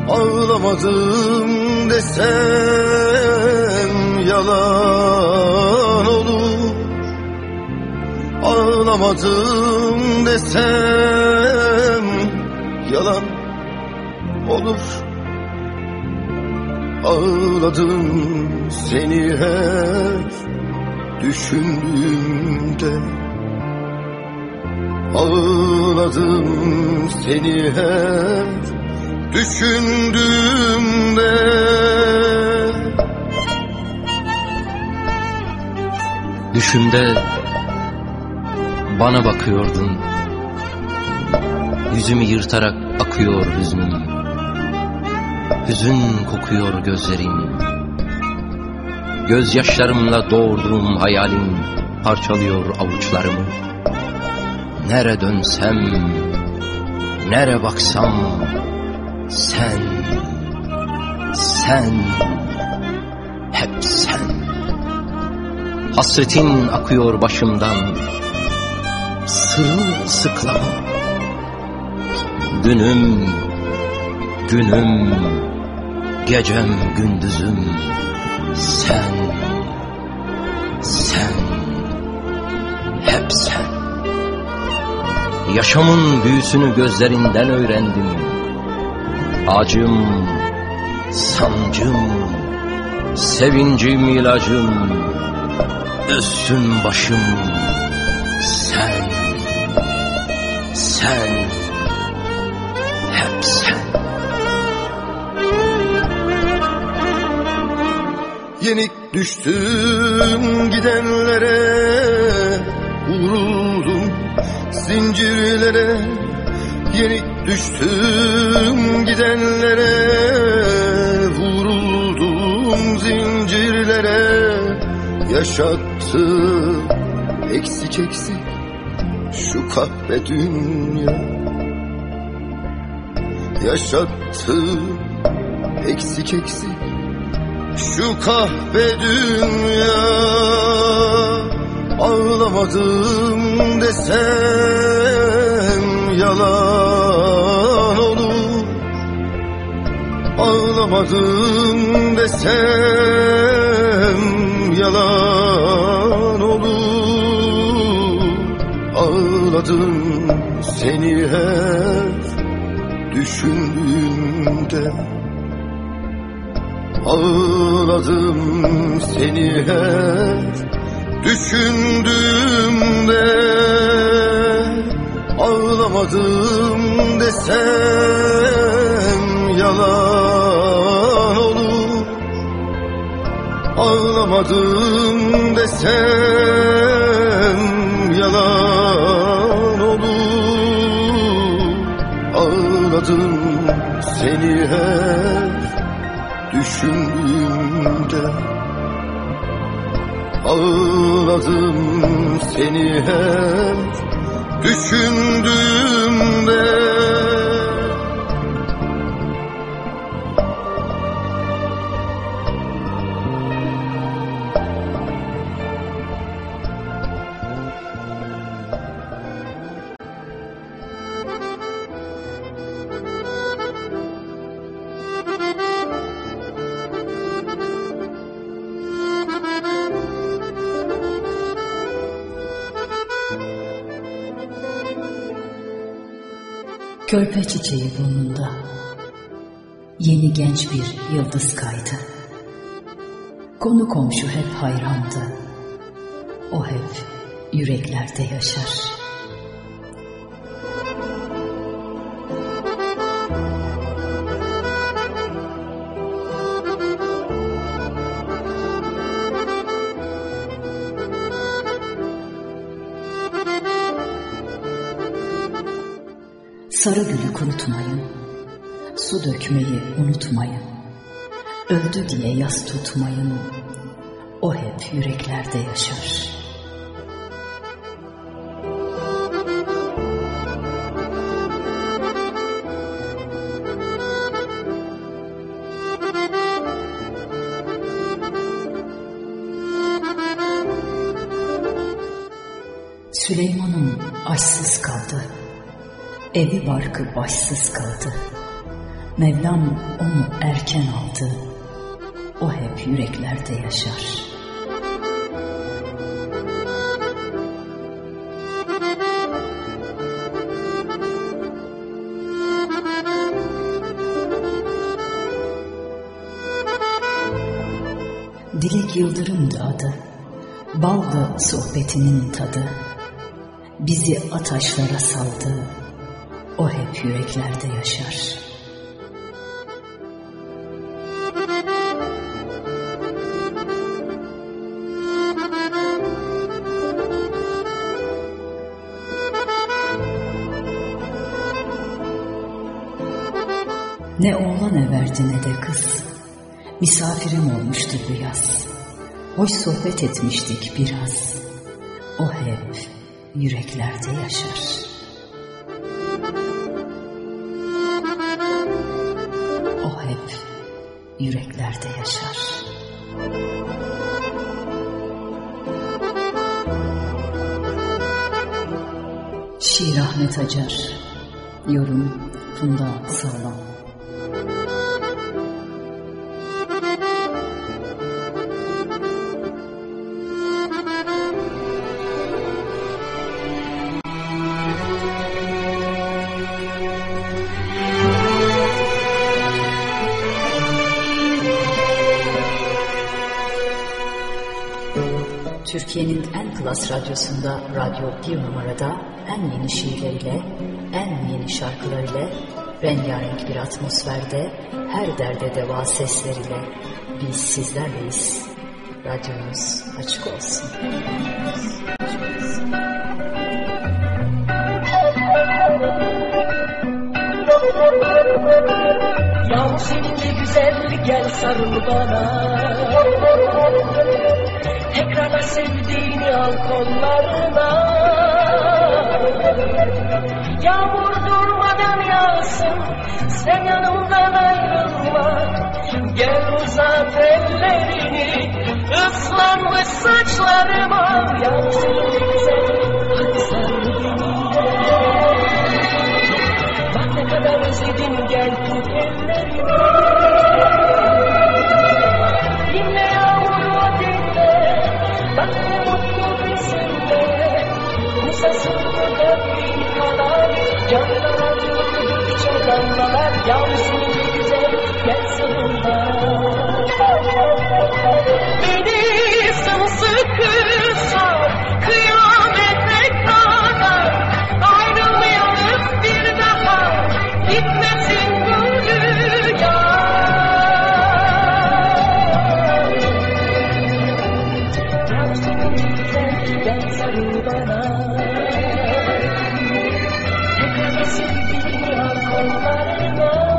Ağlamadım desem yalan olur. Ağlamadım desem yalan olur. Ağladım seni hep düşündüğümde. Ağladım seni hep düşündüğümde. Düşümde bana bakıyordun. Yüzümü yırtarak akıyor hüznüm. Hüzün kokuyor gözlerim. Gözyaşlarımla doğurduğum hayalim parçalıyor avuçlarımı. Nere dönsem, nere baksam sen, sen, hep sen. Hasretin akıyor başımdan, sırılsıklam. Günüm, günüm, gecem, gündüzüm, sen, sen, hep sen. Yaşamın büyüsünü gözlerinden öğrendim. Acım, sancım, sevincim, ilacım, üstün başım, sen, sen, hep sen. Yenik düştüm gidenlere, vuruldum zincirlere. Yenik düştüm gidenlere, vuruldum zincirlere. Yaşattı eksik eksik şu kahve dünya. Yaşattı eksik eksik şu kahve dünya. Ağlamadım desem yalan olur. Ağlamadım desem yalan olur. Ağladım seni hep düşündüğümde. Ağladım seni hep düşündüğümde. Ağlamadım desem yalan olur. Ağlamadım desem yalan olur. Ağladım seni hep düşündüğümde. Ağladım seni hep düşündüğümde. Körpe çiçeği burnunda yeni genç bir yıldız kaydı. Konu komşu hep hayrandı. O hep yüreklerde yaşar. Sarı gülü kurutmayın, su dökmeyi unutmayın. Öldü diye yas tutmayın, o hep yüreklerde yaşar. Süleyman'ım aşsız kaldı, evi barkı başsız kaldı. Mevlam onu erken aldı, o hep yüreklerde yaşar. Dilek Yıldırım'dı adı, baldı sohbetinin tadı. Bizi ataşlara saldı, o hep yüreklerde yaşar. Ne oğlan everdi ne de kız, misafirim olmuştu bu yaz. Hoş sohbet etmiştik biraz, o hep yüreklerde yaşar. O hep yüreklerde yaşar. Şiir Ahmet Acar, yorum Funda Sağlam. Türkiye'nin en klas radyosunda, Radyo 1 numarada en yeni şiirleriyle, en yeni şarkılarıyla, rengarenk bir atmosferde, her derde deva sesleriyle biz sizlerleyiz. Radyomuz açık olsun. Yahu seninle güzel gel sarıl bana, tekrarla sevdiğini al kollarına. Yağmur durmadan yağsın, sen yanımdan ayrılma. Gel uzat ellerini, ıslanmış saçlarıma. Yahu seninle güzel, hadi sarıl beni. Bak ne kadar özledim, gel tut ellerimi. Dinle yağmuru dinle, bak ne mutlu bizimle. Musasında bir kalan, canlara durdukça damlalar. Yağmur seninle güzel, gel sarıl bana. Beni sımsıkı sar, kıyamete kadar. Ayrılmayalım bir daha, gitmesin bu rüya. Yağmur seninle güzel, gel sarıl bana. Tekrarla sevdiğini al kollarına.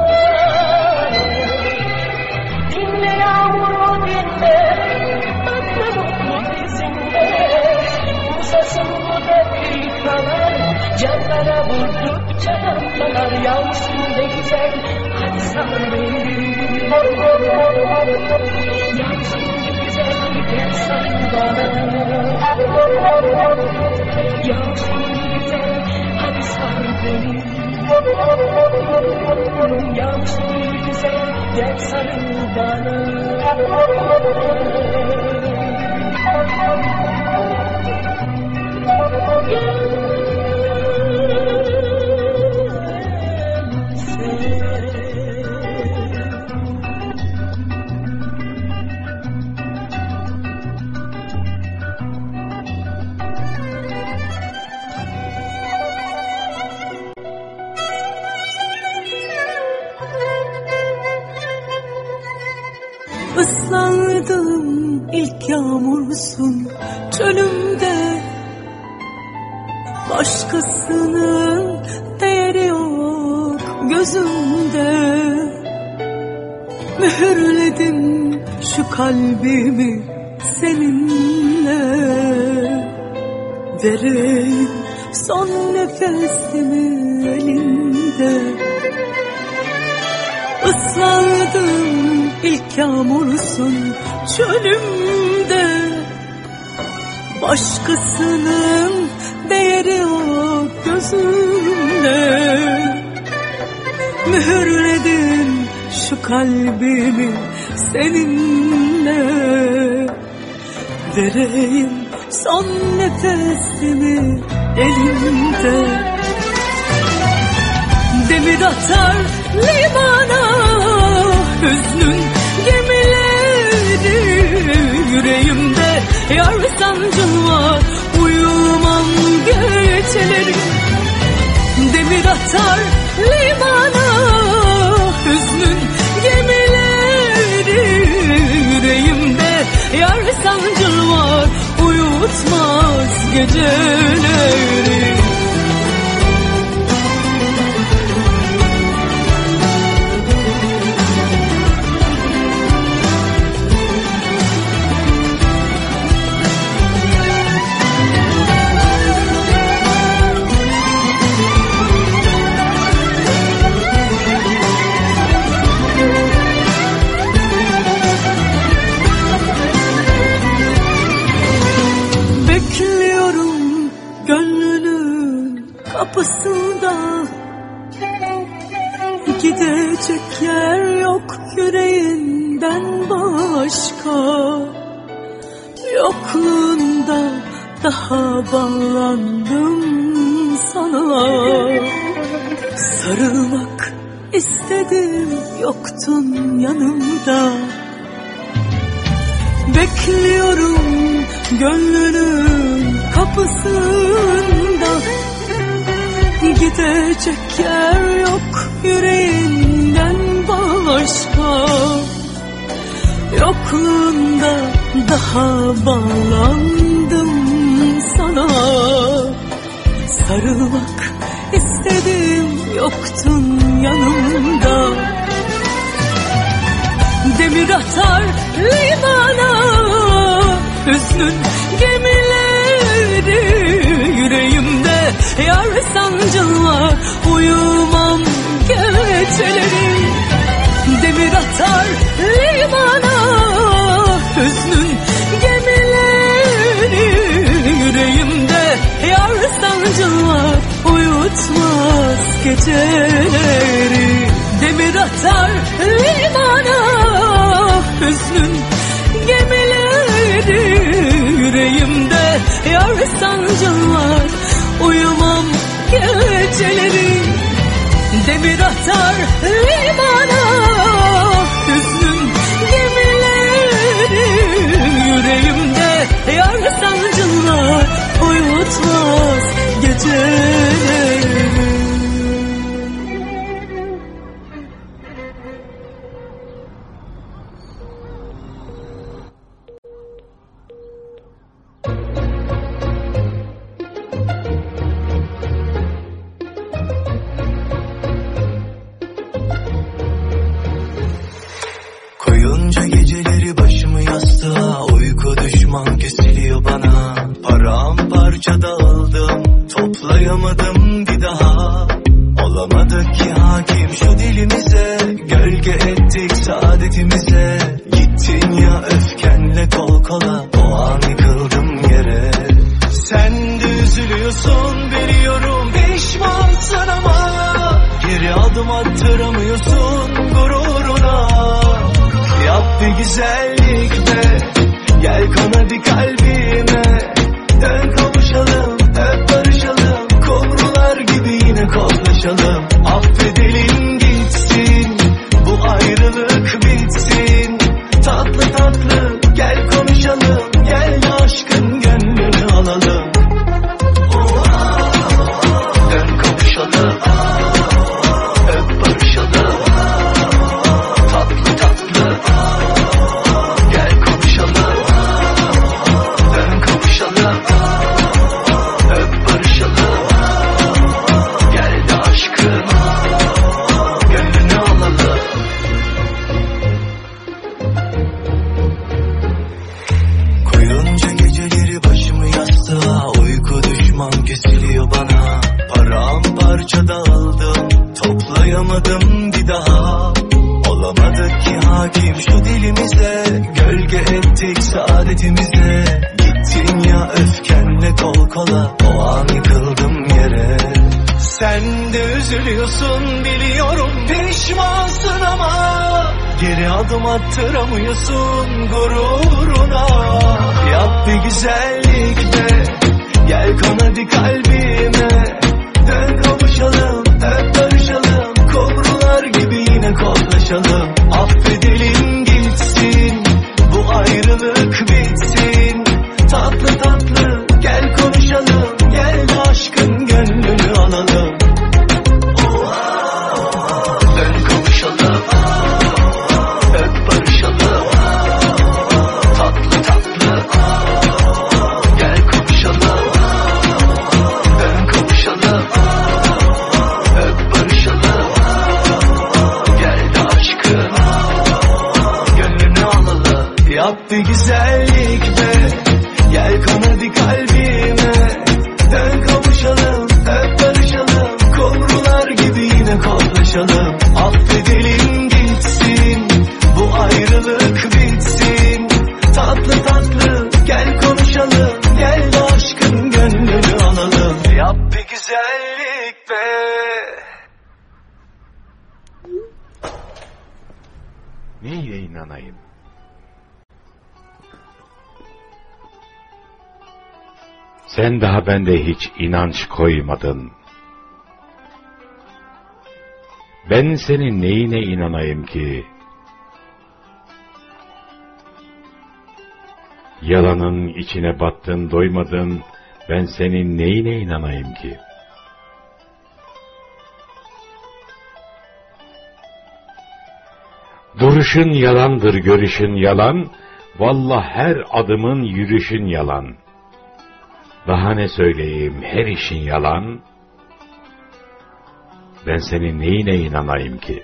Dinle yağmuru dinle, bak ne mutlu bizimle. Musasın bu dakikalar, canlara vurdukça damlalar. Yağmur seninle güzel, hadi sarıl beni. Yağmur seninle güzel, gel sarıl bana. Yağmur seninle güzel, hadi sarıl beni. Yağmur seninle güzel, gel sarıl bana. Islandım ilk yağmursun çölümde, başkasının değeri yok gözümde. Mühürledim şu kalbimi seninle, vereyim son nefesimi elinde. Islandım ilk yağmursun çölümde, başkasının değeri yok gözümde. Mühürledim şu kalbimi seninle, vereyim son nefesimi elinde. Demir atar limana hüznün gemileri, yüreğimde yar sancın var, uyumam geceleri. Demir atar limana hüznün gemileri, yüreğimde yar sancın var, uyutmaz geceleri. Bekliyorum gönlünün kapısında, gidecek yer yok yüreğinden başka. Yokluğunda daha bağlandım sana, sarılmak istedim yoktun yanımda. Bekliyorum gönlünün kapısında, gidecek yer yok yüreğinden başka. Yokluğunda daha bağlandım sana, sarılmak istedim yoktun yanımda. Demir atar limana hüznün gemileri, yüreğimde yar sancın var, uyumam geceleri. Demir atar limana hüznün gemileri, yüreğimde yar sancın var, uyutmaz geceleri. Demir atar limana hüznün gemileri, yüreğimde yar sancın var, uyumam geceleri. Demir atar limana hüznün gemileri, yüreğimde yar sancın var, uyutmaz geceleri. Koyunca geceleri başımı yastığa, uyku düşman kesiliyor bana. Paramparça dağıldım, toplayamadım bir daha. Olamadık ki hakim şu dilimize, gölge ettik saadetimize. Gittin ya öfkenle kol kola, o an yıkıldım yere. Sen de üzülüyorsun biliyorum, pişmansın ama geri adım attıramıyorsun gururuna. Yap bir güzellik be, gel kon hadi kalbime. Dön kavuşalım, hep barışalım, kumrular gibi yine kollaşalım. Affedelim gitsin, bu ayrılık bitsin. Tatlı tatlı gel konuşalım, gel de aşkın gönlünü alalım. Dön kavuşalım, hep barışalım. Tatlı tatlı gel konuşalım, dön kavuşalım, hep barışalım. Gel de aşkın gönlünü alalım. Koyunca geceleri başımı yastığa, uyku düşman kesiliyor bana. Paramparça dağıldım, toplayamadım bir daha. Olamadık ki hakim şu dilimize, gölge ettik saadetimize. Gittin ya öfkenle kol kola, o an yıkıldım yere. Sen de üzülüyorsun biliyorum, pişmansın ama geri adım attıramıyorsun gururuna. Yap bir güzellik be, gel kon hadi kalbime. Dön kavuşalım, öp barışalım, kumrular gibi yine kollaşalım. Affedelim gitsin, bu ayrılık bitsin. Tatlı tatlı gel konuşalım, gel de aşkın gönlünü alalım. Dön kavuşalım, öp barışalım. Tatlı tatlı gel konuşalım. Dön kavuşalım, öp barışalım. Gel de aşkın gönlünü alalım. Yap bir güzellik be, gel kon hadi kalbime. Dön kavuşalım, öp barışalım, kumrular gibi yine kollaşalım. Affedelim gitsin, bu ayrılık bitsin. Tatlı tatlı gel konuşalım, gel de aşkın gönlünü alalım. Yap bir güzellik be. Neye inanayım? Sen daha bende hiç inanç koymadın. Ben senin neyine inanayım ki? Yalanın içine battın, doymadın. Ben senin neyine inanayım ki? Duruşun yalandır, görüşün yalan. Vallahi her adımın, yürüyüşün yalan. Daha ne söyleyeyim, her işin yalan. Ben senin neyine inanayım ki?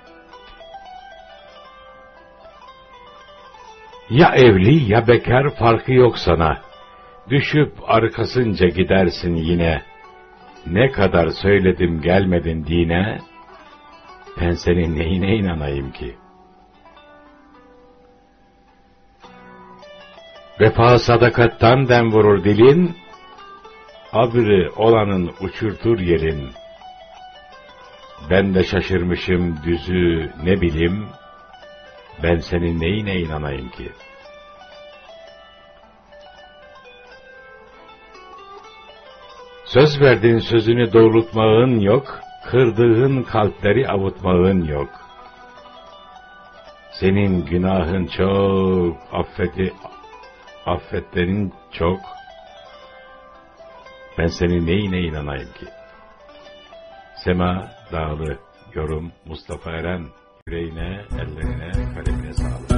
Ya evli ya bekar farkı yok sana. Düşüp arkasınca gidersin yine. Ne kadar söyledim gelmedin dine. Ben senin neyine inanayım ki? Vefa sadakattan dem vurur dilin, abri olanın uçurtur yerin. Ben de şaşırmışım düzü ne bileyim, ben senin neyine inanayım ki? Söz verdin sözünü doğrultmağın yok, kırdığın kalpleri avutmağın yok. Senin günahın çok, affetlerin çok. Ben senin neyine inanayım ki? Sema Dağlı, yorum Mustafa Eren. Yüreğine, ellerine, kalemine sağlık.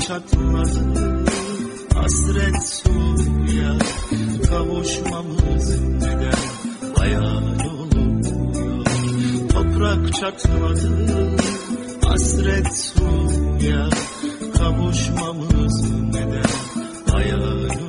çatladı hasret suya, kavuşmamız neden hayal oluyor. Toprak çatladı hasret suya, kavuşmamız neden hayal oluyor.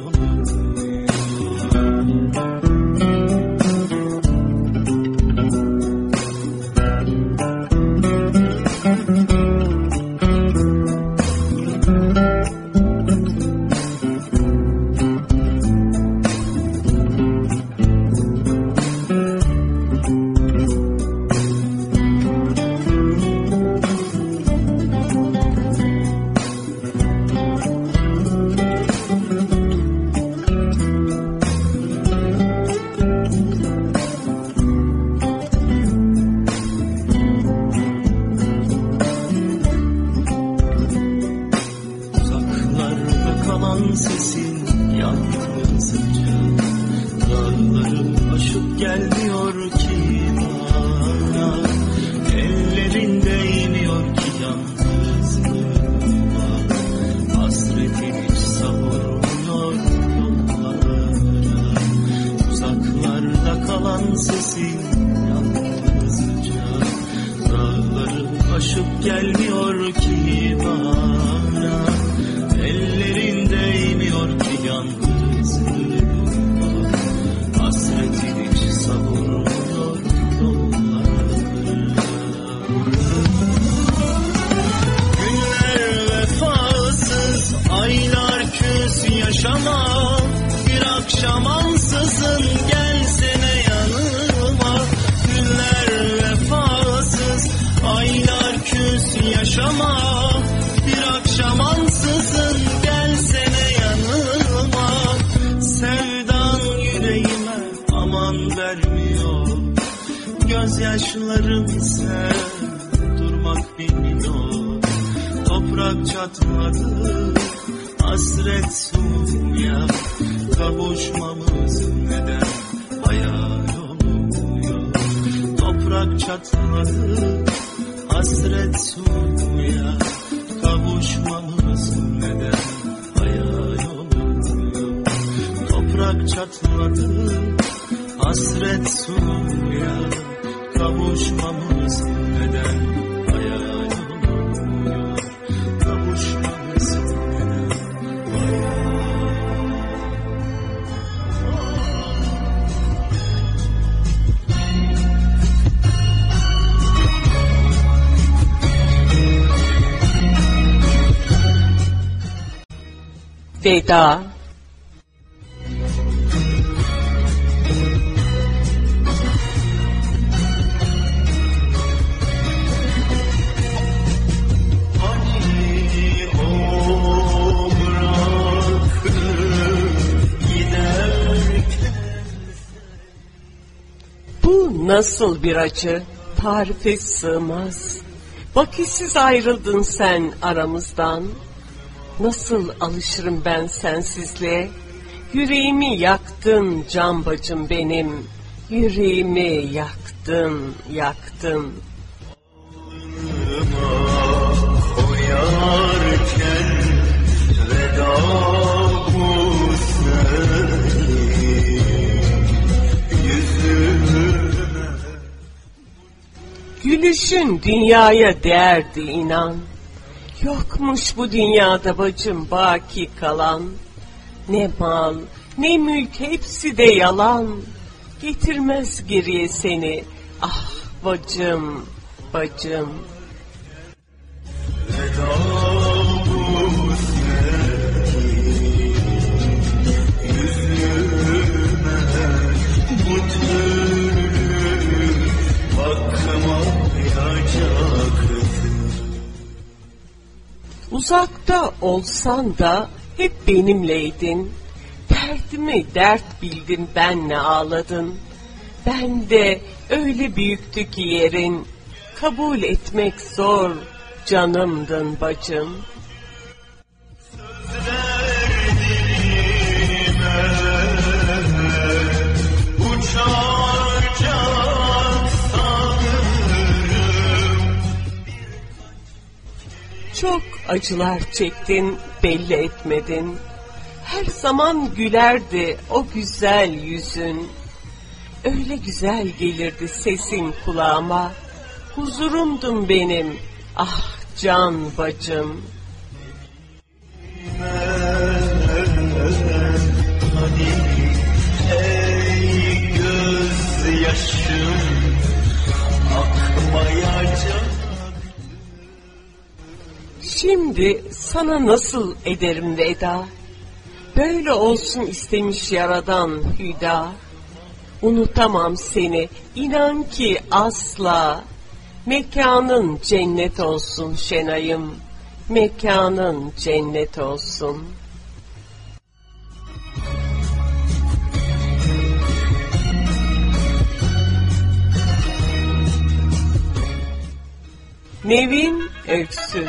Veda. Bu nasıl bir acı, tarife sığmaz. Vakitsiz ayrıldın sen aramızdan. Nasıl alışırım ben sensizliğe? Yüreğimi yaktın can bacım benim. Yüreğimi yaktın, yaktın. Koyarken veda bu yüzüme. Gülüşün dünyaya değerdi inan. Yokmuş bu dünyada bacım baki kalan. Ne mal, ne mülk hepsi de yalan. Getirmez geriye seni, ah bacım, bacım. Veda bu yüzüme, bu türlü bakmayacaktı. Uzakta olsan da hep benimleydin. Derdimi dert bildin, benle ağladın. Ben de öyle büyüktü ki yerin. Kabul etmek zor, canımdın bacım. Çok acılar çektin, belli etmedin. Her zaman gülerdi o güzel yüzün. Öyle güzel gelirdi sesin kulağıma. Huzurumdun benim, ah can bacım. Hani ey gözyaşım akmayacak. Şimdi sana nasıl ederim veda? Böyle olsun istemiş yaradan hüda. Unutamam seni, inan ki asla. Mekanın cennet olsun Şenay'ım, mekanın cennet olsun. Nevin Öksüz.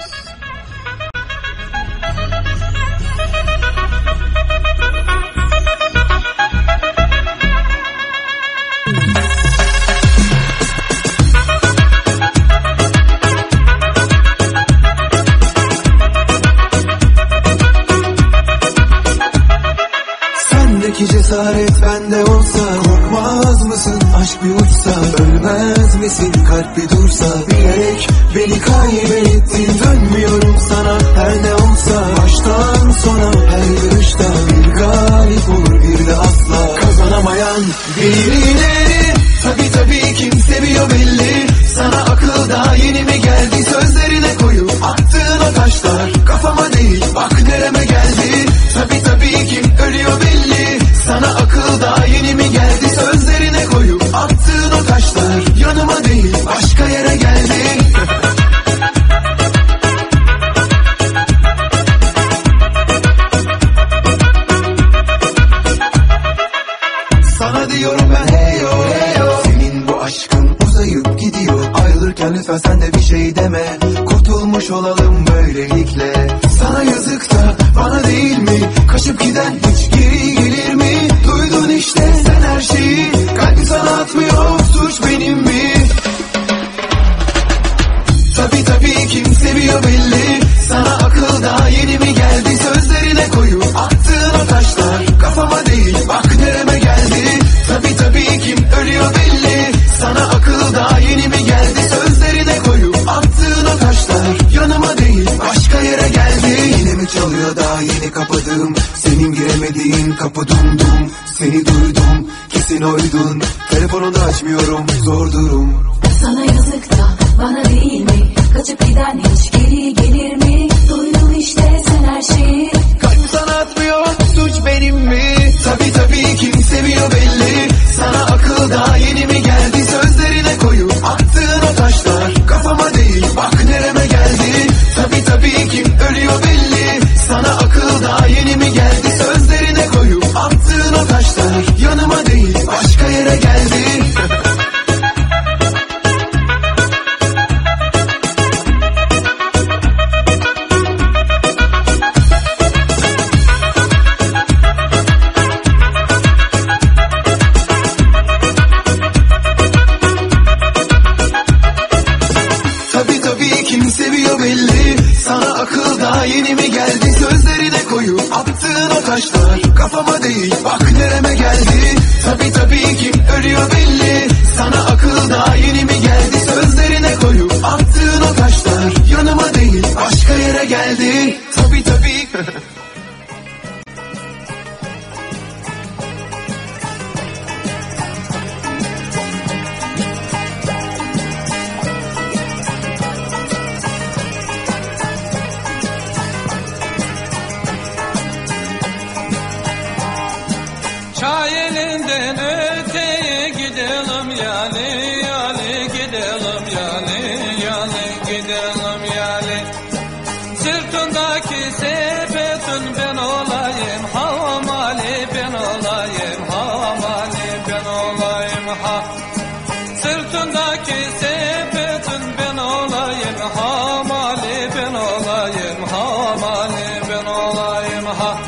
Sendeki cesaret bende olsa, korkmaz mısın aşk bir uçsa, ölmez misin kalp bir dursa, bilerek beni kaybettin, dönmüyorum sana her ne olsa, baştan sona her yarışta bir galip olur bir de asla kazanamayan birileri. Tabii kim seviyor belli, sana akıl daha yeni mi geldi, sözlerine koyup attığın o taşlar kafama değil bak nereme geldi. Tabii kim ölüyor belli, sana akıl daha yeni mi geldi, sözlerine koyup attığın o taşlar yanıma değil başka yere geldi. Sana diyorum ben heyo heyo, senin bu aşkın uzayıp gidiyor, ayrılırken lütfen sen de bir şey deme, kurtulmuş olalım böylelikle. Sana yazık da bana değil mi, kaçıp giden hiç geri gelir mi, duydun işte sen her şeyi, kalbim sana atmıyor, suç benim mi? Tabii kim seviyor belli, sana akıl daha yeni mi geldi, sözlerine koyup attığın o taşlar kafama değil bak nereme geldi. Tabii kim ölüyor belli, sana akıl daha yeni mi geldi, sözlerine koyup attığın o taşlar yanıma değil başka yere geldi. Yine mi çalıyor daha yeni kapadığım, senin giremediğin kapı dumdum, seni duydum kesin oydun, telefonu da açmıyorum zor durum. Sana yazık da bana değil mi, kaçıp giden hiç geri gelir mi, duydun işte sen her şeyi, kalbim sana atmıyor, suç benim mi? Tabii kim seviyor belli, sana akıl daha yeni mi geldi, sözlerine koyup attığın o taşlar kafama değil bak nereme geldi. Tabii kim ölüyor belli, sana akıl daha yeni mi geldi, sözlerine koyup attığın o taşlar yanıma değil başka yere geldi. Tabii kim seviyor belli, sana akıl daha yeni mi geldi, sözlerine koyup attığın o taşlar kafama değil bak nereme geldi. Tabii kim ölüyor belli, sana akıl daha yeni mi geldi, sözlerine koyup attığın o taşlar yanıma değil başka yere geldi. Tabii Çay elinden öteye gidelim yani, yani gidelim yani, yani gidelim yani. Sırtındaki sepetin ben olayım, hamali ben olayım, hamali ben olayım ha. Sırtındaki sepetin ben olayım, hamali ben olayım, hamali ben olayım ha.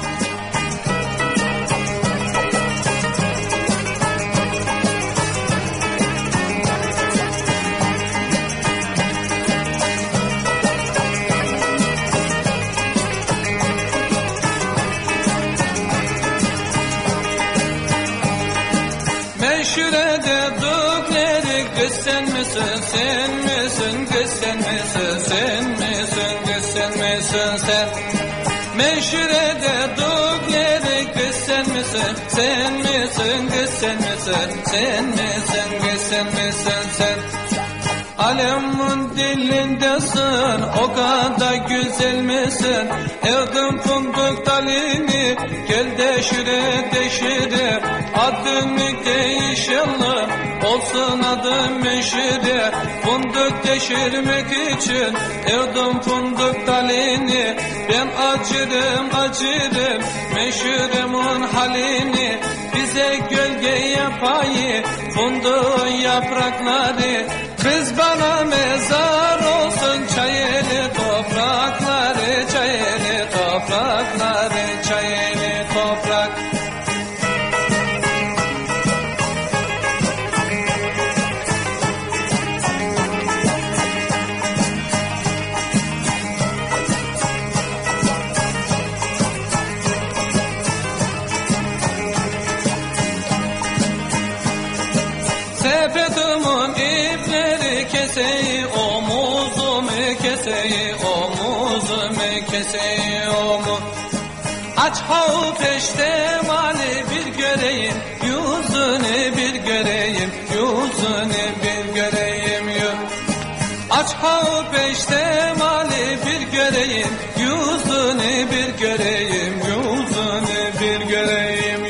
Meşhurede dükleri kız sen misin, sen misin, kız sen misin, sen misin, kız sen misin, sen. Meşhurede dükleri kız sen misin, sen misin, kız sen misin, sen misin, kız sen misin, sen. Alemin dilindesin, o kadar güzel misin? Evdim fındık dalini, gel deşire deşire. Adını değişelim, olsun adım meşire. Fındık deşirmek için, evdim fındık dalini. Ben acırım acırım, meşhuremin halini. Bize gölge yapayı, fındığın yaprakları. Kız bana mezar olsun, çayeli toprakları, çayeli toprakları, çayeli toprak. Sepetimin ipleri keseyi, omuzumu keseyi, omuzumu keseyi, omuz. Aç havu peştemali bir göreyim, yüzünü bir göreyim, yüzünü bir göreyim, aç havu peştemali bir göreyim, yüzünü bir göreyim, yüzünü bir göreyim,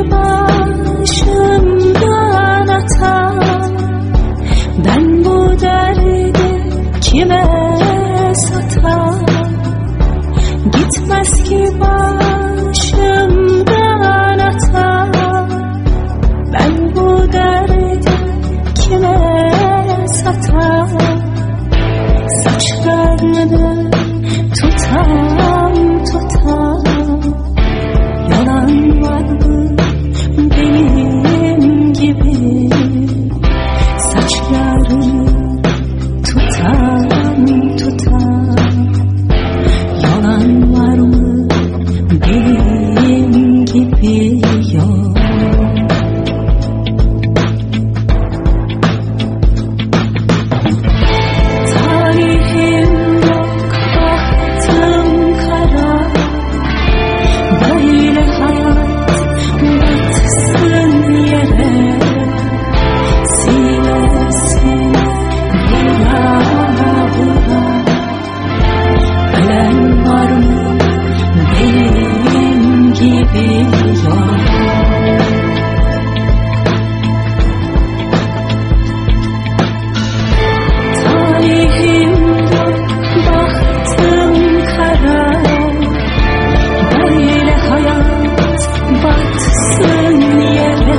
başımdan atar. Ben bu derdi kime satar? Gitmez ki başımdan atar. Ben bu derdi kime satar? Saçlarını tutam tutam. Yalan var mı benim gibi? Saçlarını tutam tutam. Yalan var mı benim gibi? Yok. Tarihim yok, bahtım kara. Böyle hayat batsın yere. Sinesine vura vura. Ölen var mı benim gibi? Yok. Tarihim yok, bahtım kara. Böyle hayat batsın yere.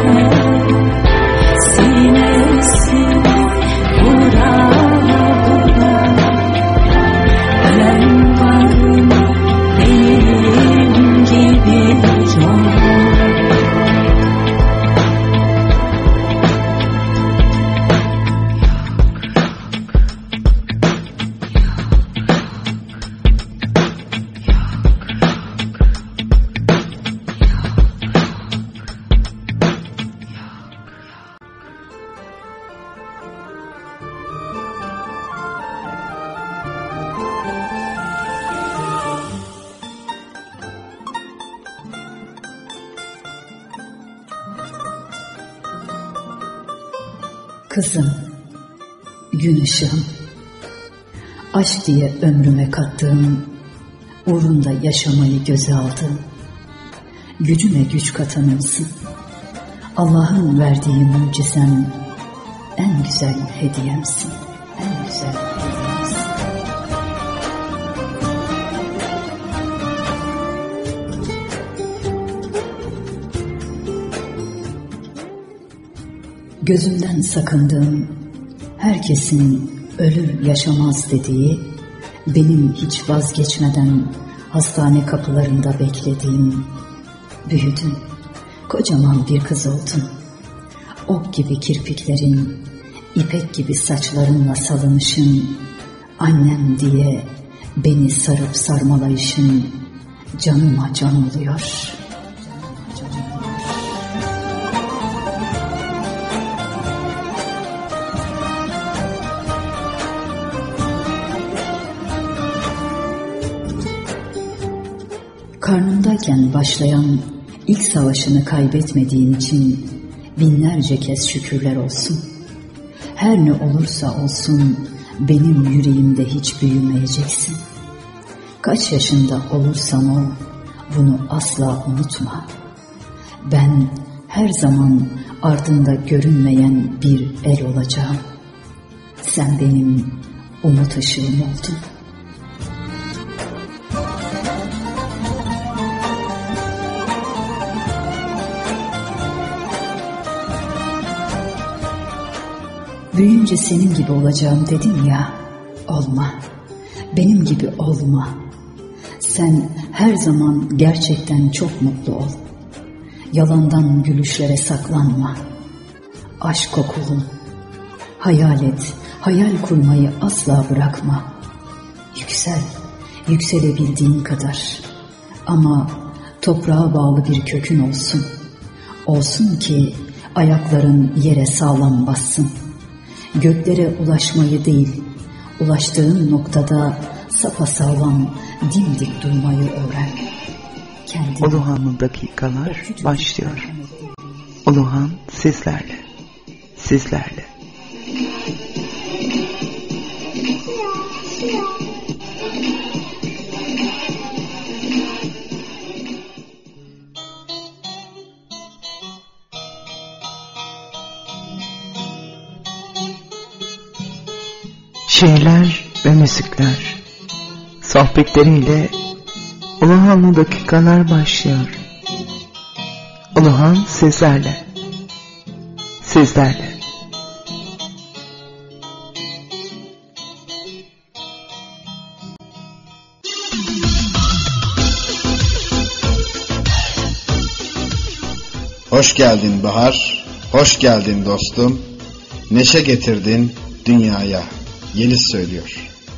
Sinesine vura vura. Ölen var mı benim gibi? Yok. Kızım, gün ışığım, aşk diye ömrüme kattığım, uğrunda yaşamayı göze aldığım, gücüme güç katanımsın. Allah'ın verdiği mucizem, en güzel hediyemsin, en güzel hediyemsin. Gözümden sakındığım, herkesin ölür yaşamaz dediği, benim hiç vazgeçmeden hastane kapılarında beklediğim, büyüdün, kocaman bir kız oldun. Ok gibi kirpiklerin, ipek gibi saçlarınla salınışın, annem diye beni sarıp sarmalayışın, canıma can oluyor. Karnımdayken başlayan ilk savaşını kaybetmediğin için binlerce kez şükürler olsun. Her ne olursa olsun benim yüreğimde hiç büyümeyeceksin. Kaç yaşında olursan ol, bunu asla unutma. Ben her zaman ardında görünmeyen bir el olacağım. Sen benim umut ışığım oldun. Büyüyünce senin gibi olacağım dedim ya, olma, benim gibi olma. Sen her zaman gerçekten çok mutlu ol. Yalandan gülüşlere saklanma. Aşk kokulu, hayal et, hayal kurmayı asla bırakma. Yüksel, yükselebildiğin kadar. Ama toprağa bağlı bir kökün olsun. Olsun ki ayakların yere sağlam bassın. Göklere ulaşmayı değil, ulaştığın noktada sapasağlam dimdik durmayı öğren. Uluhanlı dakikalar başlıyor. Uluhan sizlerle, sizlerle. şiirler ve müzikler sohbetleriyle Uluhanlı dakikalar başlıyor. Uluhan sizlerle. Sizlerle. Hoş geldin bahar, hoş geldin dostum. Neşe getirdin dünyaya. Yeliz söylüyor.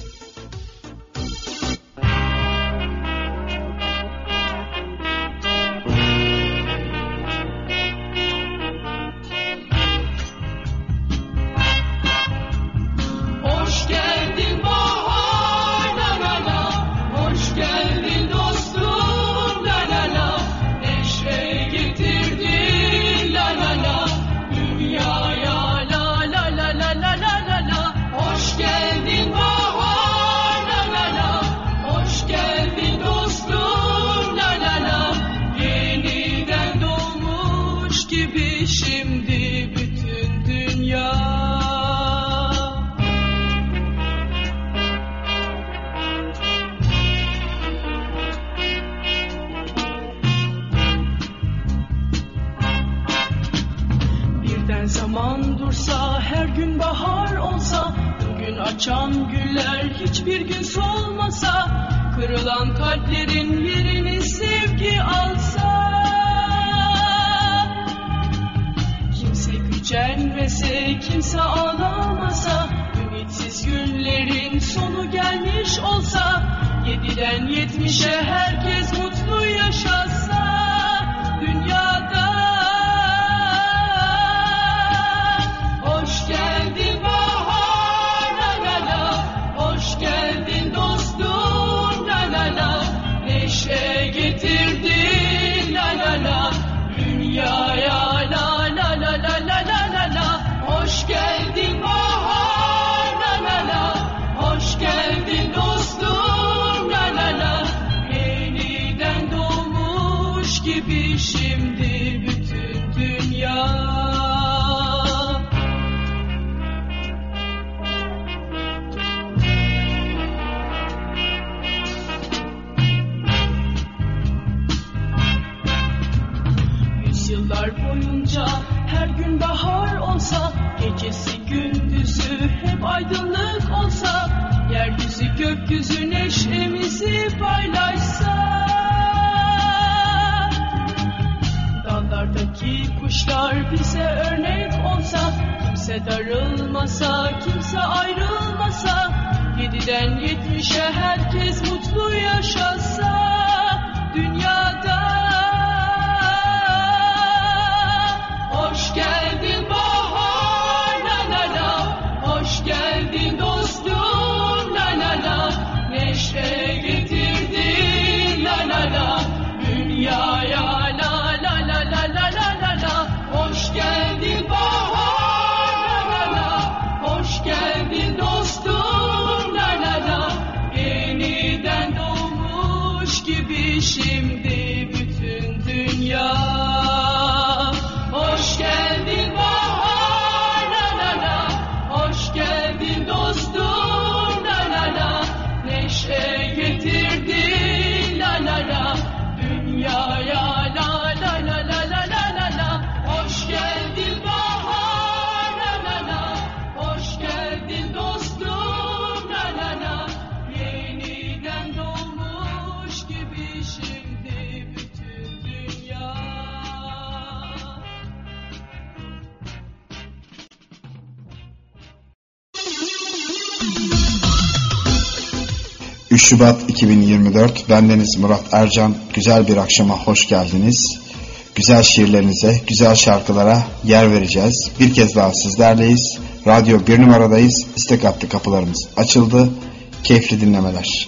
Şubat 2024, bendeniz Murat Ercan. Güzel bir akşama hoş geldiniz. Güzel şiirlerinize, güzel şarkılara yer vereceğiz. Bir kez daha sizlerleyiz. Radyo 1 numaradayız. İstek hattı kapılarımız açıldı. Keyifli dinlemeler.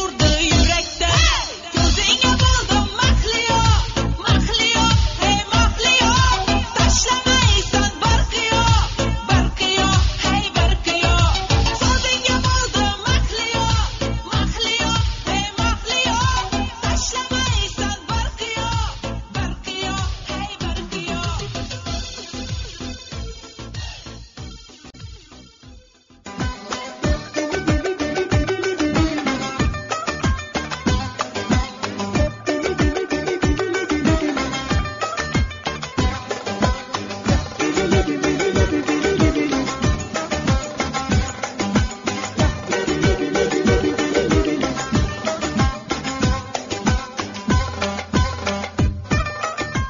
Hey,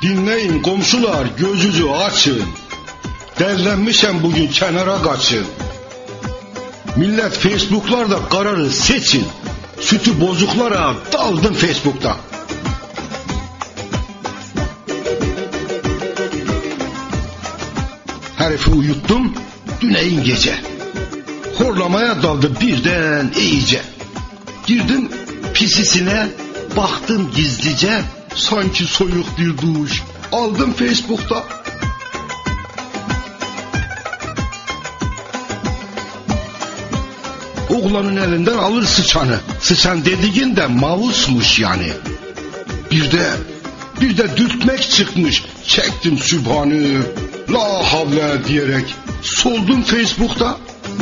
Dinleyin komşular, gözünüzü açın. Derlenmişem bugün, kenara kaçın. Millet Facebook'larda kararı seçin. Sütü bozuklara daldım Facebook'ta. Herifi uyuttum, düneyin gece. Horlamaya daldı birden iyice. Girdim pisisine, baktım gizlice. Sanki soyuk bir duş aldım Facebook'ta. Oğlanın elinden alır sıçanı. Sıçan dediğin de mavusmuş yani. Bir de dürtmek çıkmış. Çektim sübhanı, la havle diyerek soldum Facebook'ta.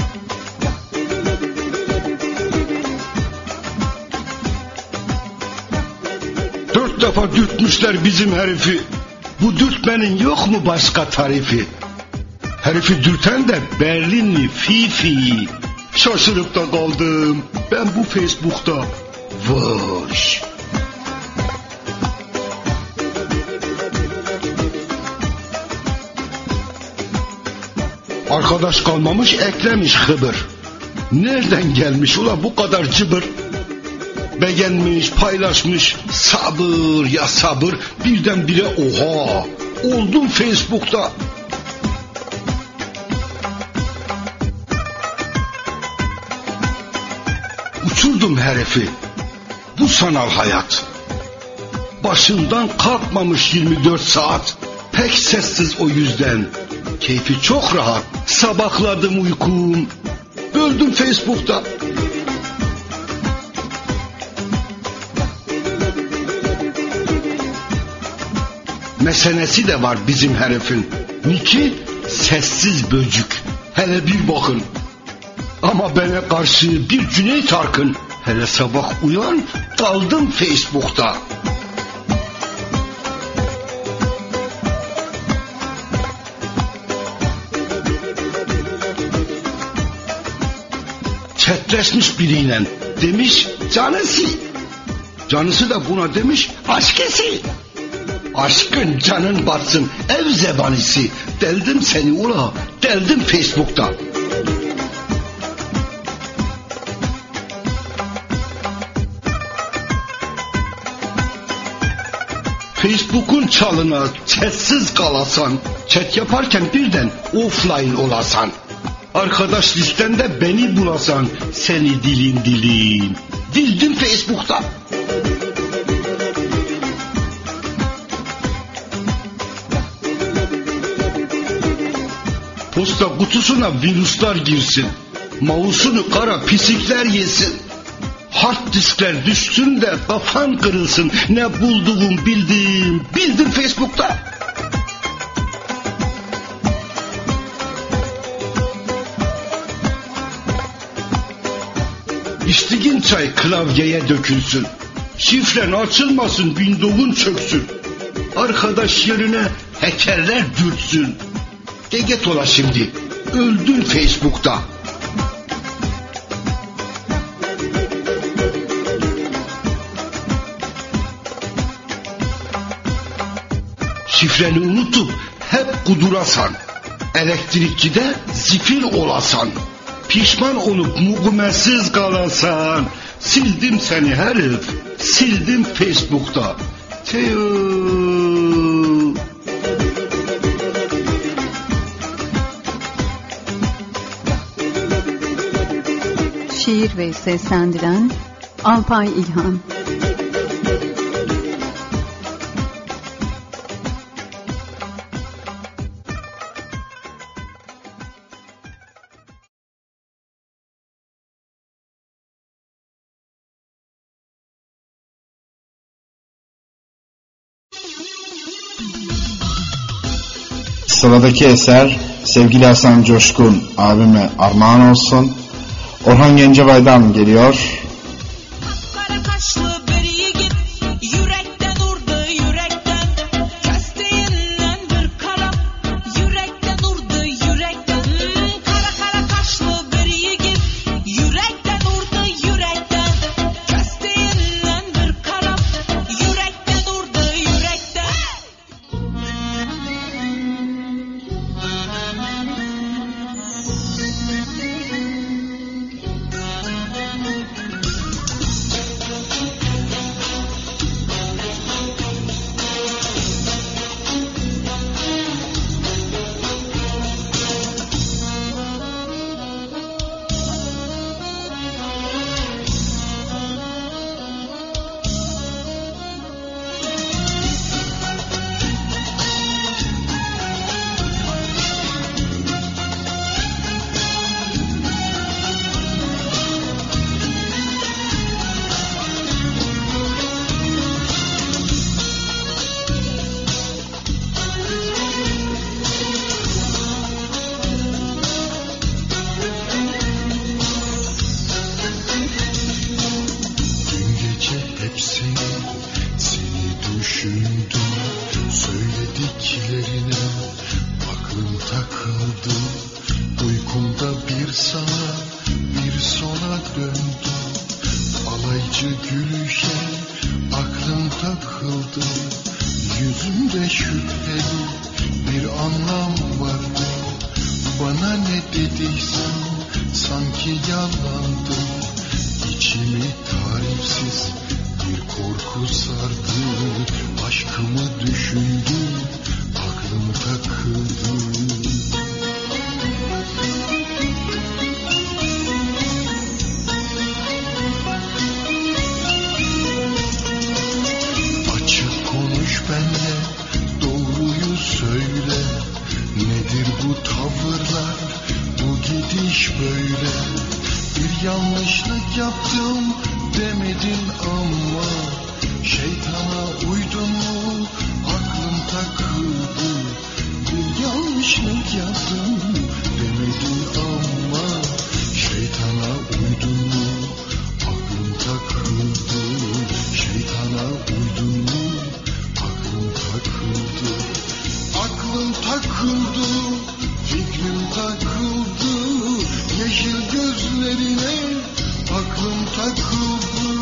Dört defa dürtmüşler bizim herifi. Bu dürtmenin yok mu başka tarifi? Herifi dürten de Berlinli Fifi. Şaşırıp da kaldım ben bu Facebook'ta. Vış. Arkadaş kalmamış, eklemiş Hıbır. Nereden gelmiş ula bu kadar cıbır? Beğenmiş, paylaşmış, sabır ya sabır. Birdenbire oha oldum Facebook'ta. Uçurdum herifi. Bu sanal hayat. Başından kalkmamış 24 saat. Pek sessiz o yüzden. Keyfi çok rahat. Sabahladım uykum. Öldüm Facebook'ta. Mesenesi de var bizim herifin. Niki sessiz böcük. Hele bir bakın. Ama bana karşı bir Cüneyt Arkın. Hele sabah uyan daldım Facebook'ta. Çetleşmiş biriyle demiş canısı. Canısı da buna demiş aşkesi. Aşkın canın batsın ev zebanisi. Deldim seni ula, deldim Facebook'ta. Facebook'un çalına chatsiz kalasan, chat yaparken birden offline olasan. Arkadaş listende beni bulasan, seni dilin. Dildim Facebook'ta. Posta kutusuna virüsler girsin. Mouse'unu kara pisikler yesin. Hard diskler düşsün de kafan kırılsın. Ne bulduğum bildim Facebook'ta. İçtiğin çay klavyeye dökülsün. Şifren açılmasın, Windows'un çöksün. Arkadaş yerine hackerler dürtsün. Geget ola şimdi, öldün Facebook'ta. Şifreni unutup hep kudurasan. Elektrikçide zifir olasan. Pişman olup mugumesiz kalasan. Sildim seni herif, sildim Facebook'ta. Şiir ve seslendiren Alpay İlhan. Sıradaki eser sevgili Hasan Coşkun abime armağan olsun. Orhan Gencebay'dan geliyor. sana bir sola döndüm. Alaycı gülüşe aklım takıldı. Yüzümde şüpheli bir anlam vardı. Bana ne dediysen sanki yalandı. İçimi tarifsiz bir korku sardı. Aşkımı düşündüm, aklım takıldı. Açık konuş benimle, doğruyu söyle. Nedir bu tavırlar, bu gidiş böyle? Bir yanlışlık yaptım demedin ama şeytana uydun mu, aklım takıldı. Bir yanlışlık yaptım demedin ama şeytana uydun mu, aklım takıldı. Şeytana uydun mu, aklım takıldı. Aklım takıldı, fikrim takıldı. Yeşil gözlerine aklım takıldı.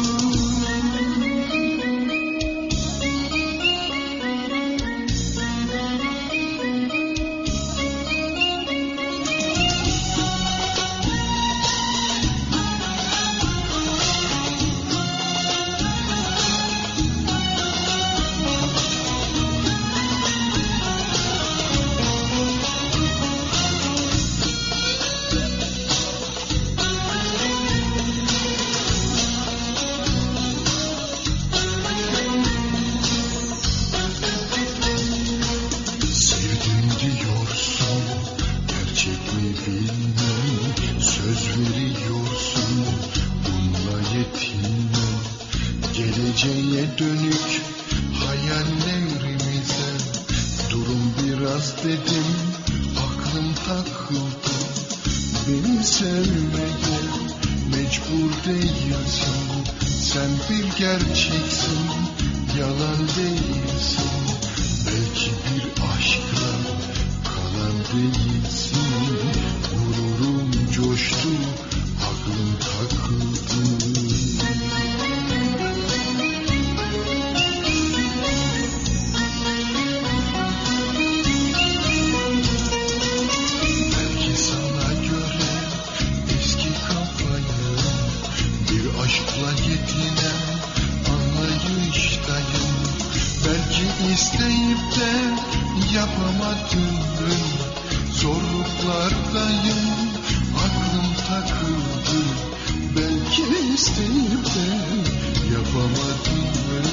Geleceğe dönük hayallerimize durum biraz dedim, aklım takıldı. Beni sevmeye mecbur değilsin. Sen bir gerçeksin, yalan değilsin. Belki bir aşkla kalan değilsin. Gururum coştu, aklım takıldı. İsteyip de yapamadım, zorluklardayım, aklım takıldı. Belki isteyip de yapamadım,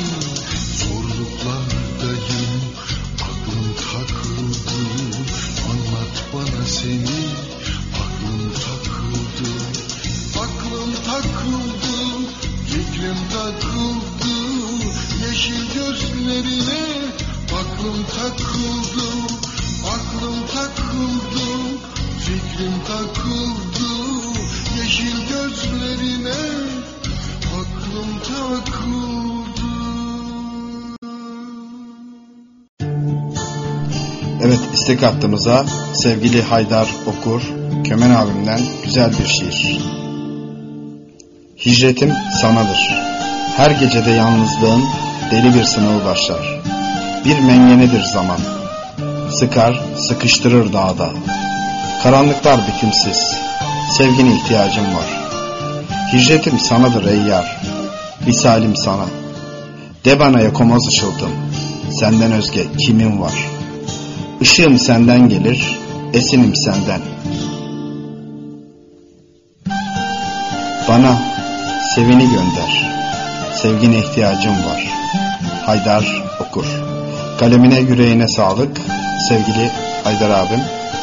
zorluklardayım, aklım takıldı. Anlat bana seni, aklım takıldı. Aklım takıldı, fikrim takıldı. Yeşil gözlerine aklım takıldı, aklım takıldı, fikrim takıldı. Yeşil gözlerine aklım takıldı. Evet, istek hattımıza sevgili Haydar Okur, Kömen abimden güzel bir şiir. Hicretim sanadır. Her gecede yalnızlığın deli bir sınavı başlar. Bir mengenedir zaman. Sıkar, sıkıştırır dağda. Karanlıklar bitimsiz. Sevgine ihtiyacım var. Hicretim sanadır ey yar. Visalim sana. De bana yakomaz ışıldım. Senden özge kimin var? Işığım senden gelir, esinim senden. Bana sevini gönder. Sevgine ihtiyacım var. Haydar Okur. Kalemine yüreğine sağlık sevgili Haydar abim.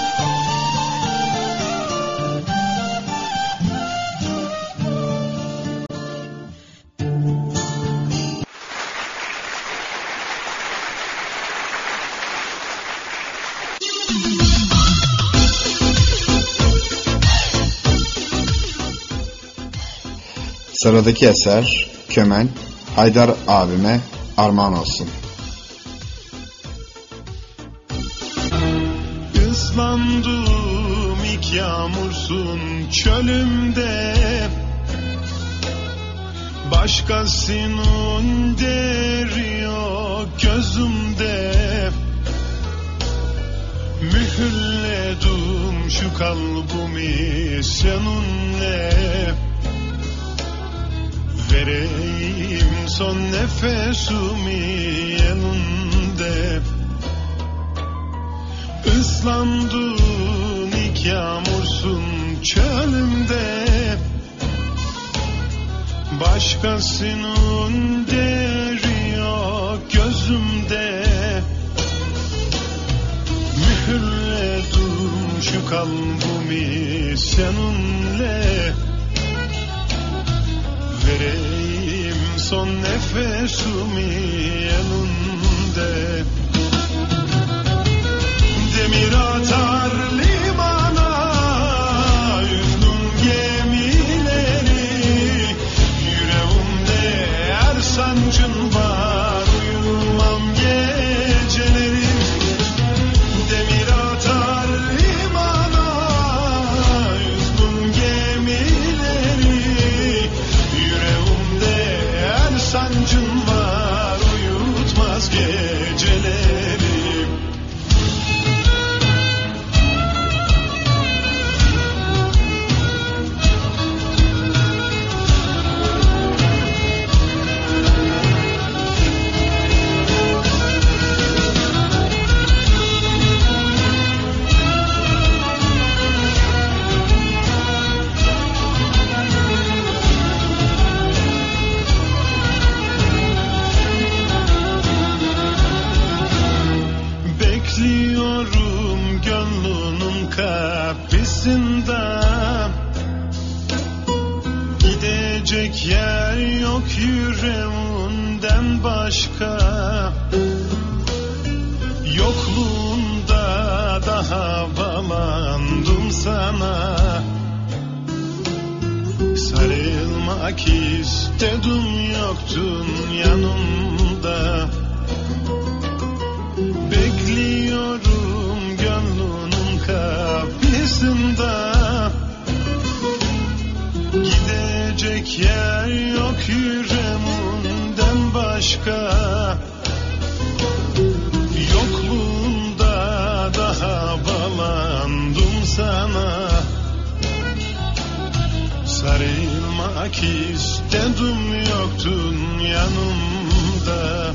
Sıradaki eser Kömen, Haydar abime armağan olsun. Islandım ilk yağmur yağmursun çölümde, başkasının deri yok gözümde. Mühürledim şu kalbimi seninle, vereyim son nefesimi yanında. Islandın ilk yağmursun çölümde, başkasının deri yok gözümde. Mühürledim şu kalbimi seninle, vereyim son nefesimi yanında. Demir atar limana yüzdüm gemileri, yüreğimde her sancın var, uyumam geceleri. Demir atar limana yüzdüm gemileri, yüreğimde her sancın var, uyutmaz geceleri. Bekliyorum gönlünün kapısında, gidecek yer yok yüreğinden başka. Yokluğunda daha bağlandım sana, sarılmak istedim yoktun yanımda. Bekliyorum gönlünün kapısında, gidecek yer yok yüreğimden başka. Yokluğunda daha bağlandım sana, sarılmak istedim yoktun yanımda.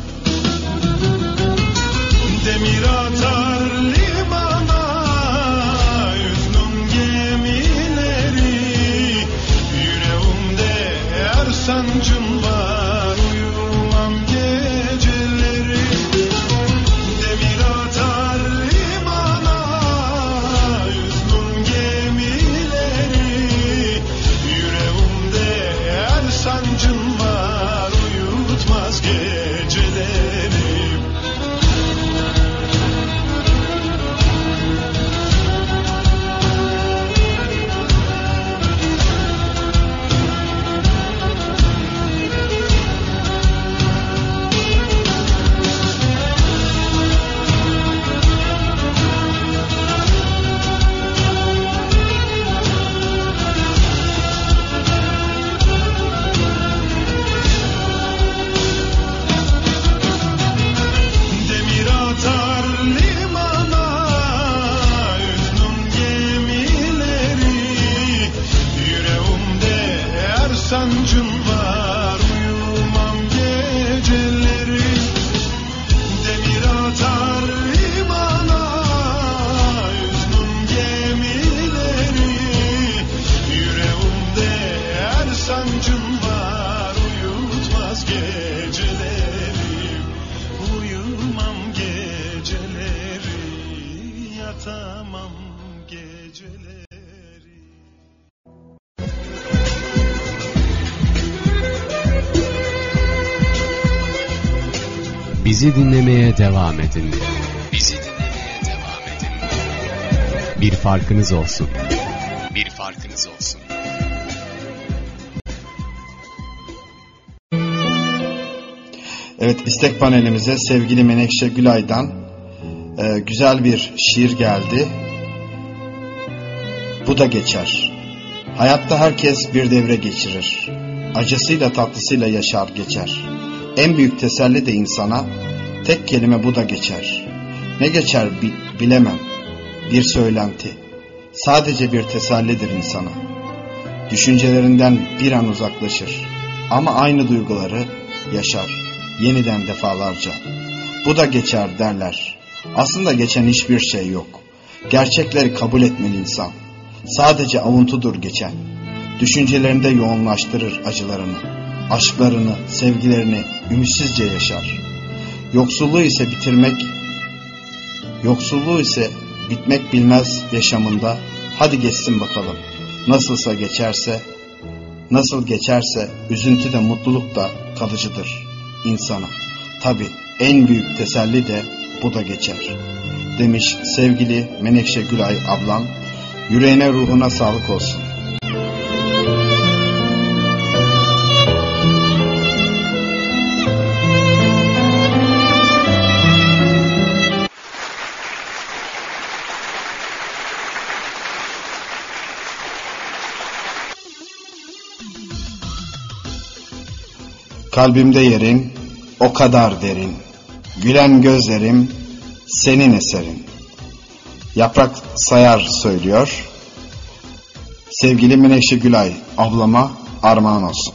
Demir atar limana yüzdüm gemileri, yüreğimde her sancım var, uyumam geceleri. Demir atar limana yüzdüm gemileri, yüreğimde her sancım var, uyutmaz geceleri. Sancım var, uyumam geceleri. Demir atar limana yüzdüm gemileri, yüreğimde her sancım var, uyutmaz geceleri. Uyumam geceleri, yatamam geceleri. Bizi dinlemeye devam edin. Bizi dinlemeye devam edin. Bir farkınız olsun. Bir farkınız olsun. Evet, istek panelimize sevgili Menekşe Gülay'dan güzel bir şiir geldi. bu da geçer. Hayatta herkes bir devre geçirir. Acısıyla tatlısıyla yaşar geçer. En büyük teselli de insana tek kelime bu da geçer. Ne geçer bilemem. Bir söylenti. Sadece bir tesellidir insana. Düşüncelerinden bir an uzaklaşır. Ama aynı duyguları yaşar. Yeniden defalarca. Bu da geçer derler. Aslında geçen hiçbir şey yok. Gerçekleri kabul etmeli insan. Sadece avuntudur geçen. Düşüncelerinde yoğunlaştırır acılarını, aşklarını, sevgilerini ümitsizce yaşar. Yoksulluğu ise bitmek bilmez yaşamında. Hadi geçsin bakalım. Nasıl geçerse üzüntü de mutluluk da kalıcıdır insana. Tabii en büyük teselli de bu da geçer. Demiş sevgili Menekşe Gülay ablam. Yüreğine ruhuna sağlık olsun. Kalbimde yerin o kadar derin, gülen gözlerim senin eserin. Yaprak Sayar söylüyor. Sevgili Menekşe Gülay ablama armağan olsun.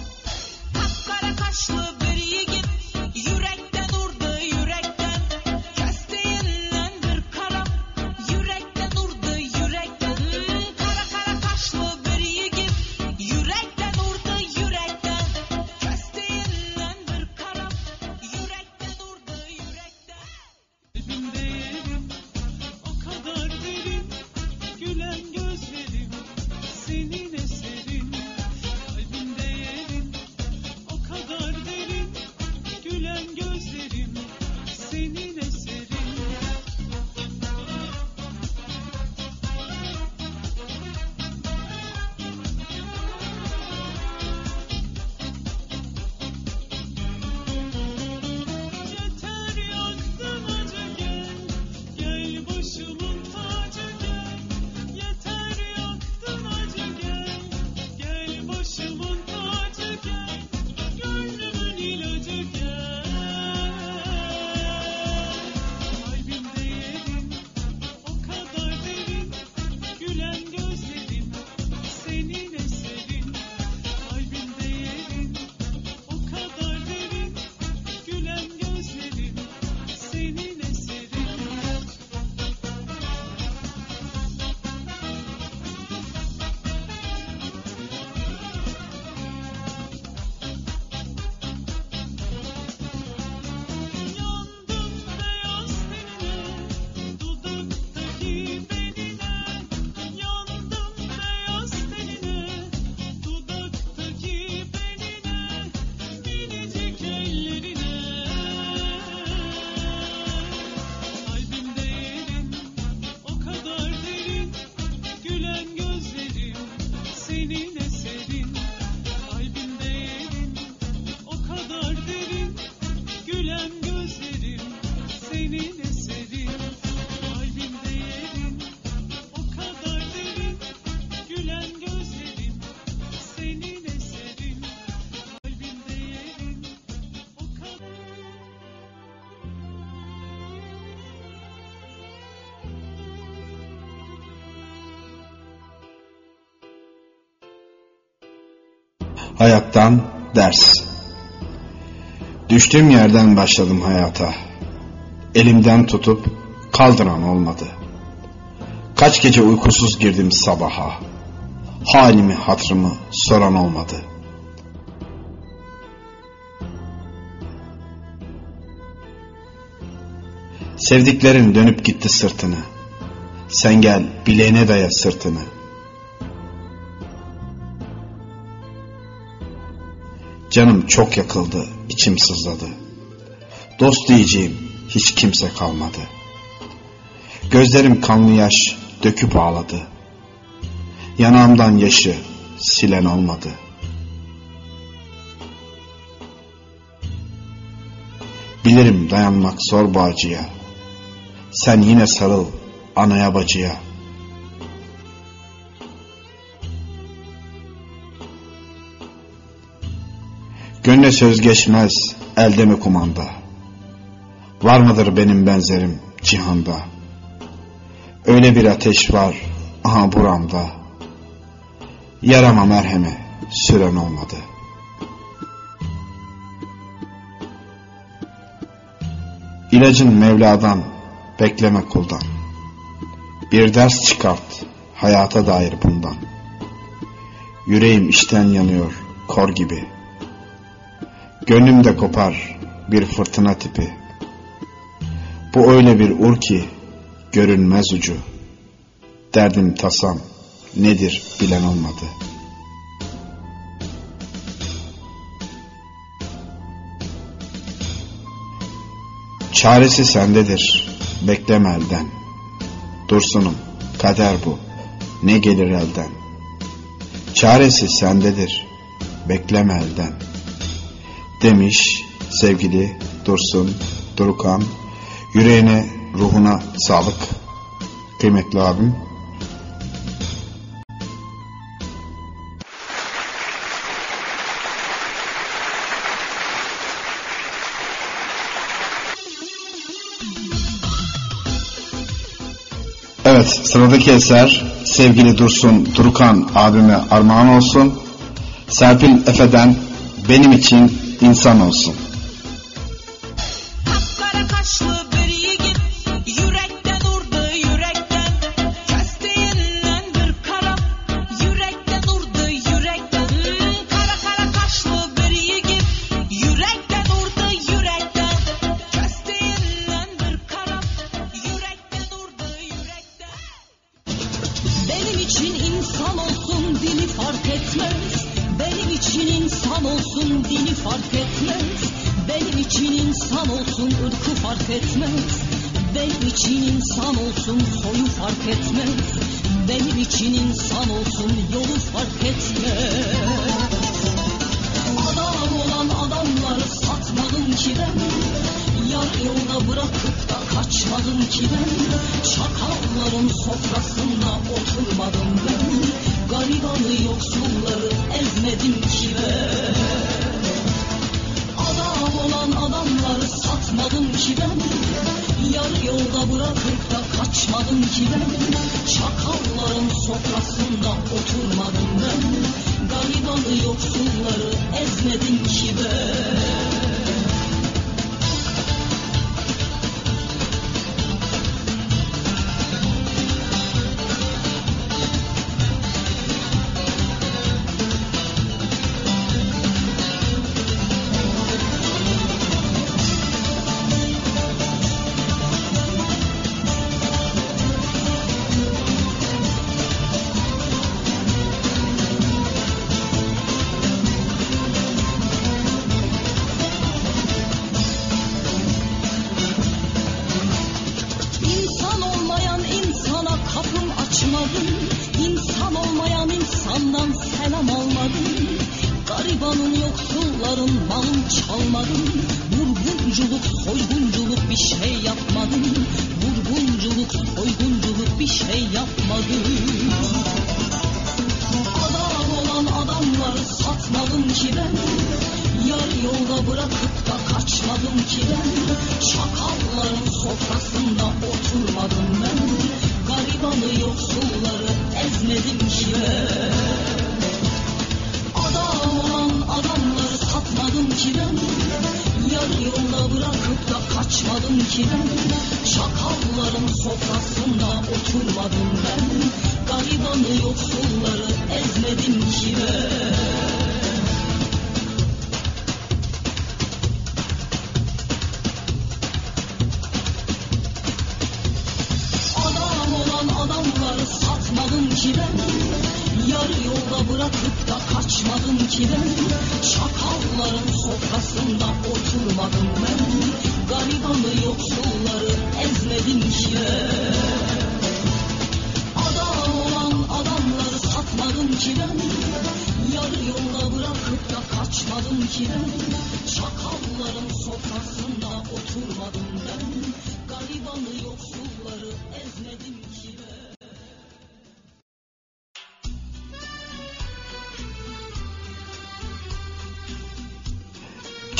Hayattan ders. Düştüğüm yerden başladım hayata. Elimden tutup kaldıran olmadı. Kaç gece uykusuz girdim sabaha. Halimi hatırımı soran olmadı. Sevdiklerin dönüp gitti sırtını. Sen gel bileğine daya sırtını. Canım çok yakıldı, içim sızladı. Dost diyeceğim hiç kimse kalmadı. Gözlerim kanlı yaş döküp ağladı. Yanağımdan yaşı silen olmadı. Bilirim dayanmak zor bu acıya. Sen yine sarıl anaya bacıya. Gönle söz geçmez, elde mi kumanda? Var mıdır benim benzerim cihanda? Öyle bir ateş var, aha buramda. Yarama merhemi süren olmadı. İlacın Mevla'dan, bekleme kuldan. Bir ders çıkart, hayata dair bundan. Yüreğim içten yanıyor, kor gibi. Gönlümde kopar bir fırtına tipi. Bu öyle bir ur ki, görünmez ucu. Derdim tasam, nedir bilen olmadı. Çaresi sendedir, bekleme elden. Dursunum, kader bu, ne gelir elden. Çaresi sendedir, bekleme elden. Demiş sevgili Dursun Durukan. Yüreğine, ruhuna sağlık kıymetli abim. Evet, sıradaki eser sevgili Dursun Durukan abime armağan olsun. Serpil Efe'den Benim için insan olsun.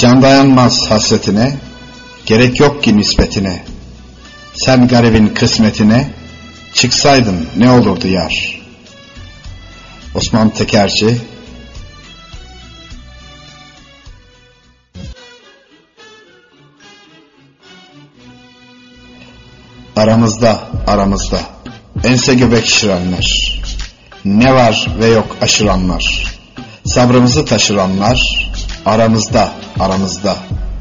Can dayanmaz hasretine, gerek yok ki nispetine. Sen garibin kısmetine, çıksaydın ne olurdu yar. Osman Tekerci. Aramızda ense göbek şirenler, ne var ve yok aşıranlar, sabrımızı taşıranlar, aramızda.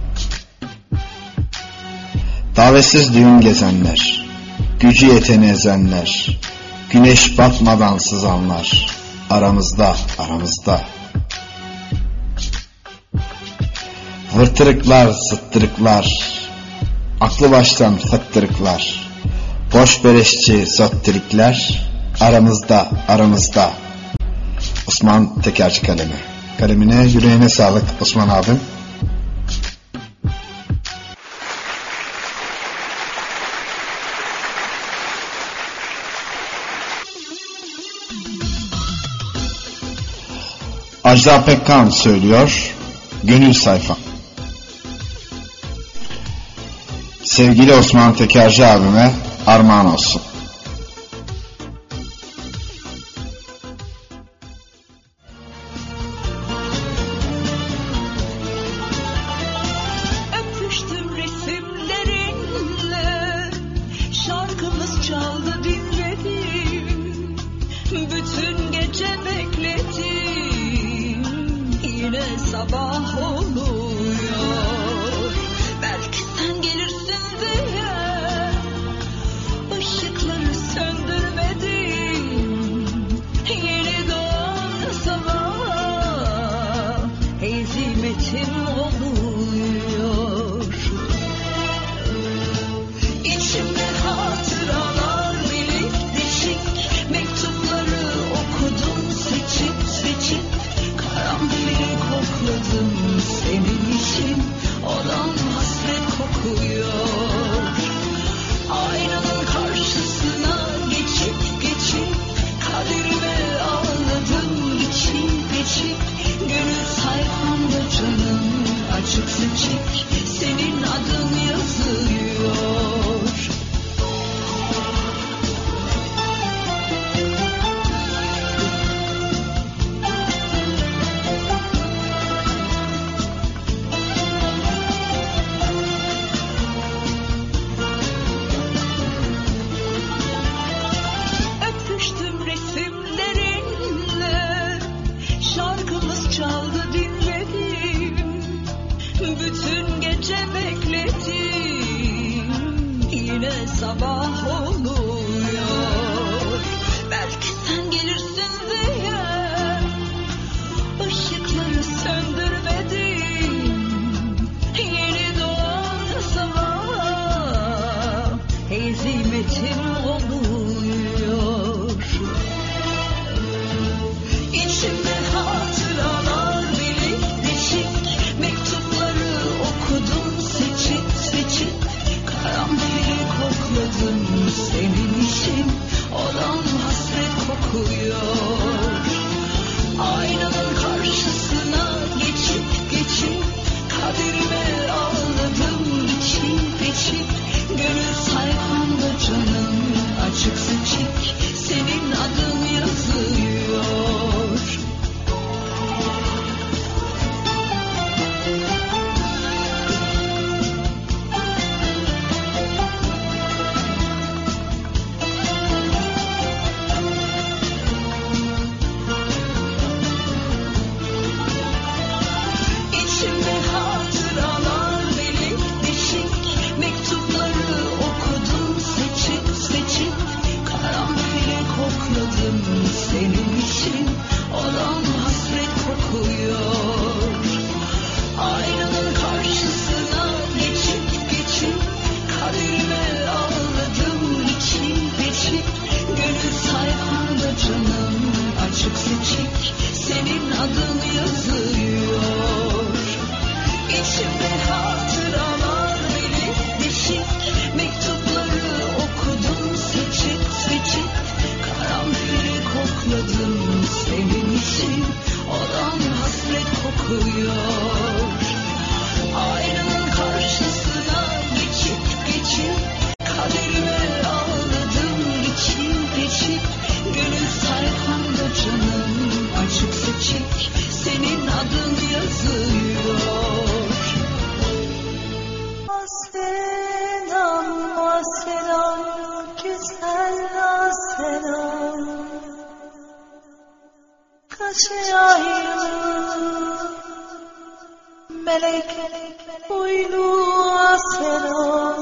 Davetsiz düğün gezenler, gücü yeteni ezenler, güneş batmadan sızanlar, aramızda. Vırtırıklar, zıttırıklar, aklı baştan fıttırıklar, boş beleşçi sottirikler, aramızda. Osman Tekerci kalemi. Kalemine, yüreğine sağlık Osman abim. Ajda Pekkan söylüyor, Gönül Sayfa. Sevgili Osman Tekerci abime armağan olsun. Öpüştüm resimlerinle, şarkımız çaldı dinledim, bütün gece bekledim, yine sabah oluyor, belki sen gelirsin diye ışıkları söndürmedim, yeni doğan sabah hezimetim oluyor. İçimde hatıralar minik deşik, mektupları okudum seçip, karanfili kokladım senin taşı ayrı melek boynu asena.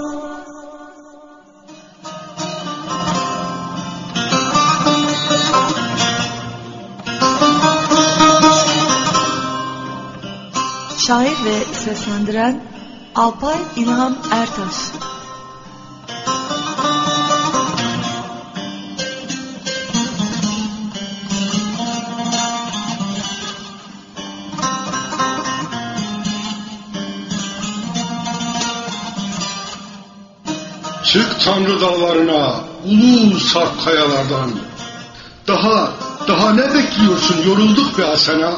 Şair ve seslendiren Alpay İlhan Ertaş. Çık Tanrı dağlarına, ulu sarp kayalardan. Daha ne bekliyorsun, yorulduk be Asena.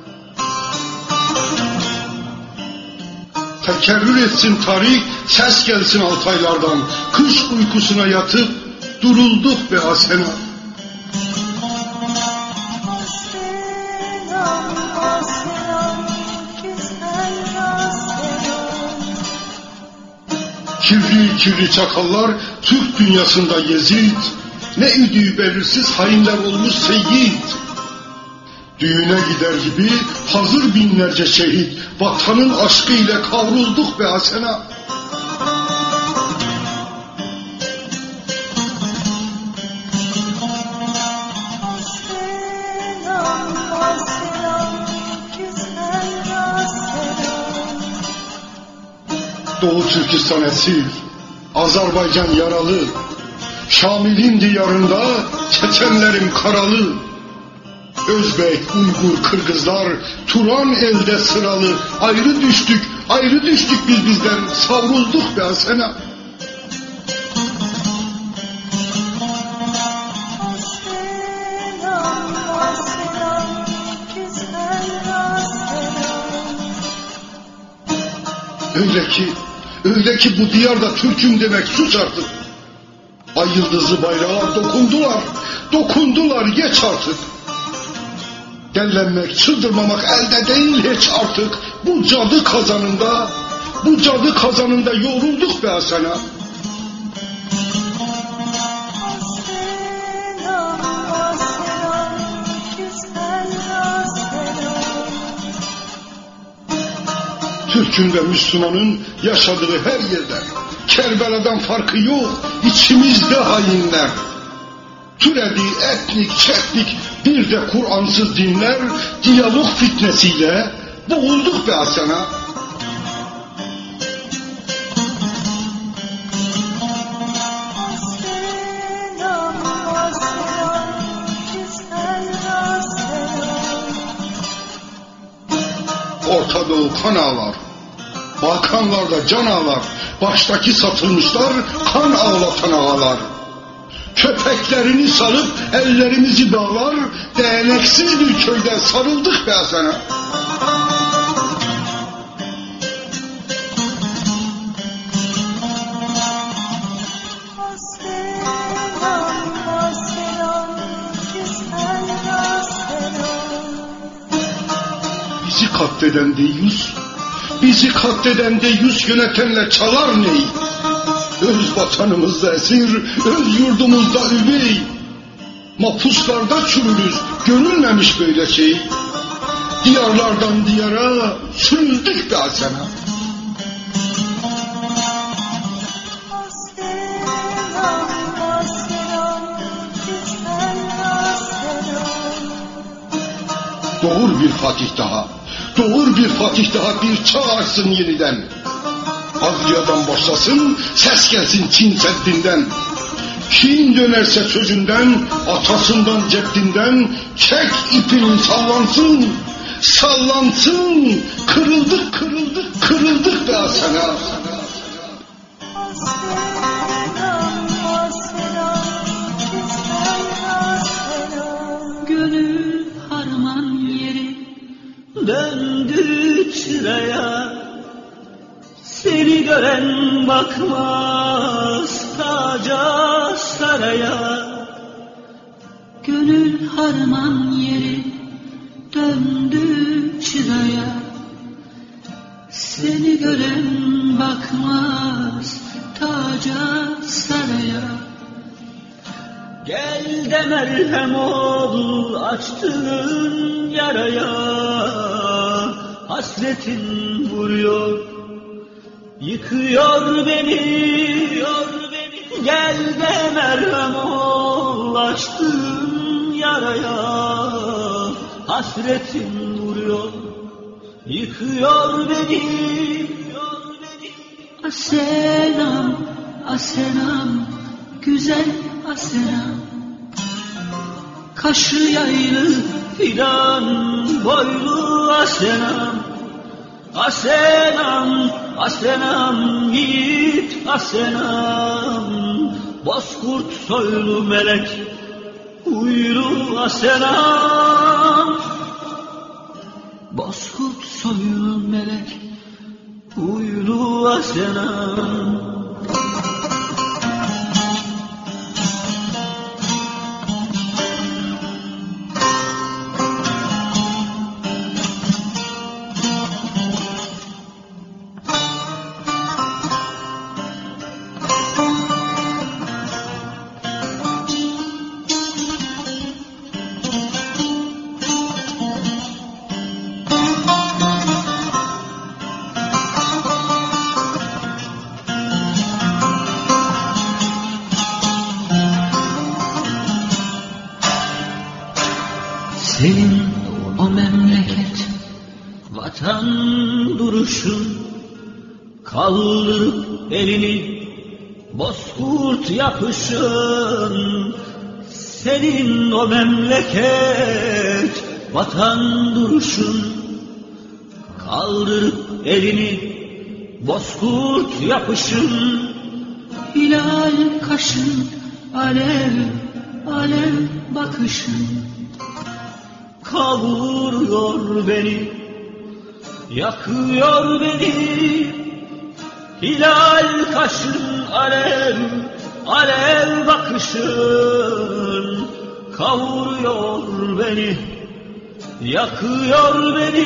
Tekerrür etsin tarih, ses gelsin Altaylardan. Kış uykusuna yatıp durulduk be Asena. Kirli çakallar Türk dünyasında Yezid, ne üdüğü belirsiz hainler olmuş Seyyid. Düğüne gider gibi hazır binlerce şehit, vatanın aşkı ile kavrulduk be Asena. Doğu Türkistan esir, Azerbaycan yaralı, Şamil'in diyarında Çeçenlerim karalı. Özbek, Uygur, Kırgızlar Turan elde sıralı. Ayrı düştük biz bizden, savrulduk be Asena. Öyle ki bu diyarda Türk'üm demek sus artık. Ay yıldızlı bayrağa dokundular geç artık. Dellenmek, çıldırmamak elde değil hiç artık. Bu cadı kazanında yorulduk be Asena. Türk'ün ve Müslümanın yaşadığı her yerde Kerbela'dan farkı yok, içimizde hainler. Türedi etnik, çetnik, bir de Kur'ansız dinler, diyalog fitnesiyle boğulduk be Asena. Orta Doğu kan ağlar, Balkanlarda can ağlar, baştaki satılmışlar kan ağlatan ağalar. Köpeklerini salıp ellerimizi bağlar, değneksiz bir köyde sarıldık be Asena. Bizi katleden deyyus yönetenle çalar ney? Öz vatanımızda esir, öz yurdumuzda üvey. Mapuslarda çürürüz, görülmemiş böyle şey. Diyarlardan diyara sürüldük be Asena. Doğur bir Fatih daha bir çağ açsın yeniden. Adliyadan başlasın, ses gelsin Çin Seddinden. Kim dönerse sözünden, atasından ceddinden, çek ipini sallansın, kırıldık be Asena. Gönül harman yeri döndü çıraya, seni gören bakmaz taca saraya. Gönül harman yeri döndü çıraya, seni gören bakmaz taca saraya. Gel Gel de merhem ol açtığın yaraya, hasretin vuruyor, yıkıyor beni. Gel de merhem ol açtığın yaraya, hasretin vuruyor, yıkıyor beni. Asenam, Asenam, güzel Asenam, kaşı yaylı fidan boylu Asenam. Asenam, Asenam, yiğit Asenam, bozkurt soylu melek huylu Asenam. Bozkurt soylu melek huylu Asenam. Senin o memleket vatan duruşun, kaldırıp elini bozkurt yapışın. Senin o memleket vatan duruşun, kaldırıp elini bozkurt yapışın. hilal kaşın, alev alev bakışın, kavuruyor beni, yakıyor beni. Hilal kaşın, alev alev bakışın, kavuruyor beni, yakıyor beni.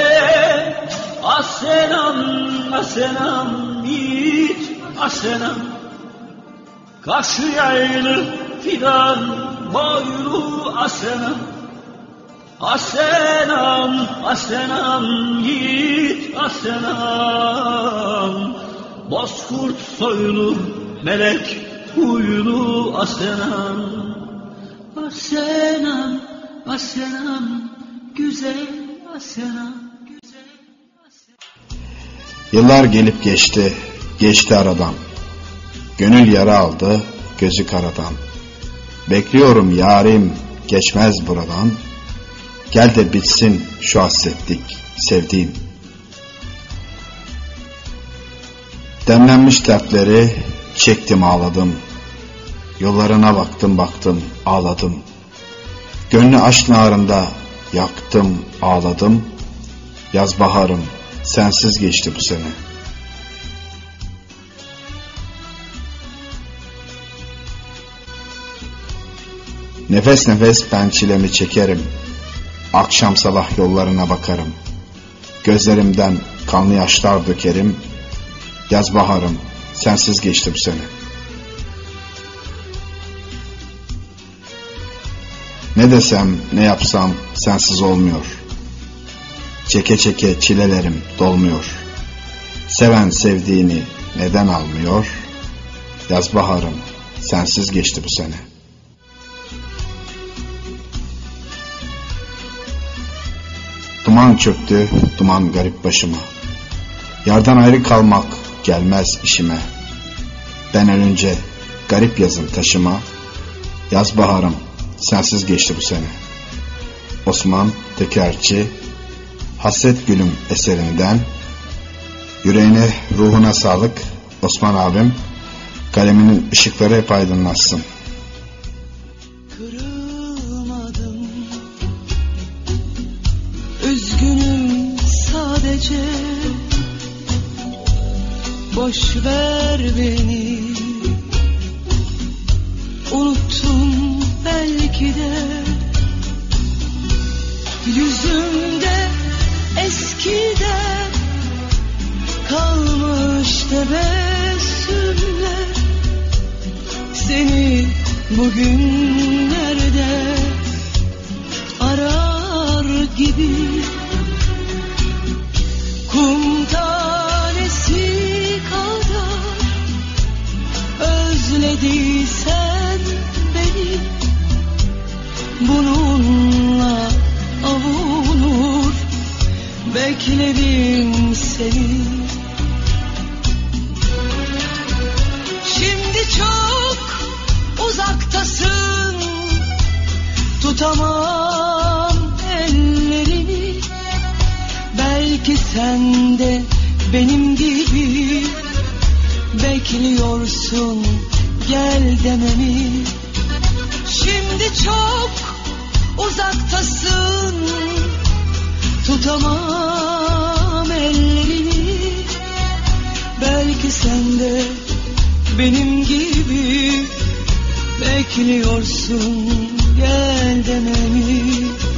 Asenam, Asenam, yiğit Asenam, kaşı yaylı fidan boylu Asenam. Asenam, Asenam, yiğit Asenam, bozkurt soylu melek huylu Asenam. Asenam, Asenam, güzel Asenam. Yıllar gelip geçti, geçti aradan. Gönül yara aldı, gözü karadan. Bekliyorum yarim, geçmez buradan. Gel de bitsin şu hasretlik, sevdiğim. Demlenmiş dertleri çektim ağladım. Yollarına baktım baktım ağladım. Gönlü aşk narında yaktım ağladım. Yaz baharım sensiz geçti bu sene. Nefes nefes ben çilemi çekerim. Akşam sabah yollarına bakarım. Gözlerimden kanlı yaşlar dökerim. Yaz baharım sensiz geçti bu sene. Ne desem ne yapsam sensiz olmuyor. Çeke çeke çilelerim dolmuyor. Seven sevdiğini neden almıyor? Yaz baharım sensiz geçti bu sene. Duman çöktü, duman garip başıma. Yardan ayrı kalmak gelmez işime. Ben ölünce garip yazın taşıma. Yaz baharım sensiz geçti bu sene. Osman Tekerci, Hasret Gülüm eserinden. Yüreğine, ruhuna sağlık Osman abim. Kaleminin ışıkları hep aydınlatsın. Kırılmadım, üzgünüm sadece. Boş ver beni, unuttum belki de. Yüzümde eskiden kalmış tebessümler. Seni bugünlerde arar gibi kum tanesi kadar özlediysen beni, bununla avunur beklerim seni. Şimdi çok uzaktasın, tutamam ellerini. Belki sen de benim gibi bekliyorsun gel dememi. Şimdi çok uzaktasın, tutamam ellerini. Belki sen de benim gibi bekliyorsun gel dememi.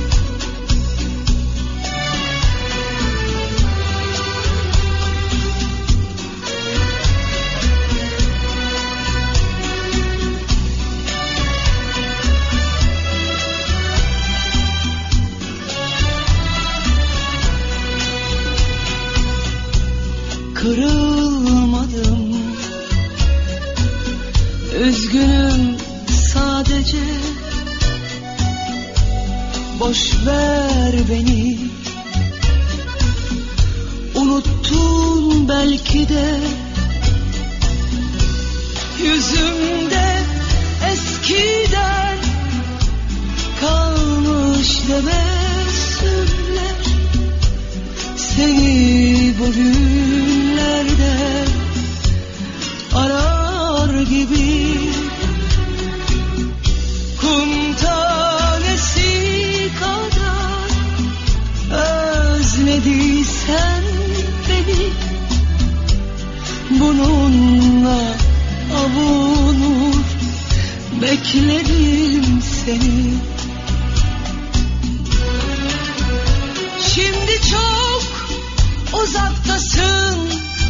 Kırılmadım, üzgünüm sadece. Boş ver beni, unuttun belki de. Yüzümde eskiden kalmış tebessümler. Seni bugünlerde arar gibi kum tanesi kadar özlediysen beni, bununla avunur beklerim seni. Şimdi çok uzaktasın,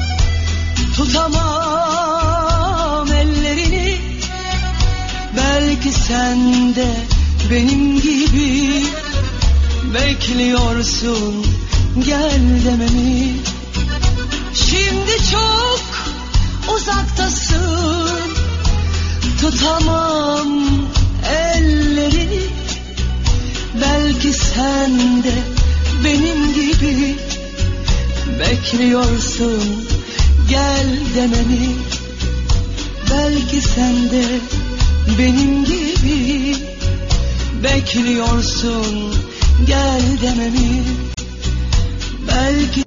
tutamam ellerini. Belki sen de benim gibi bekliyorsun gel dememi. Şimdi çok uzaktasın, tutamam ellerini. Belki sen de benim gibi bekliyorsun gel dememi. Belki sen de benim gibi bekliyorsun gel dememi. Belki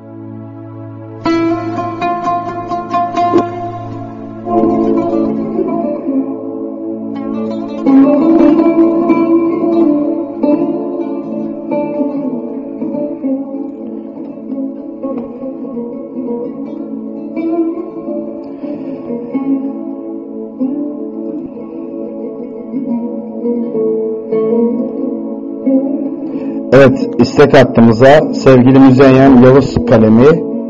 Evet, istek hattımıza sevgili Müzeyyen Yavuz kalemi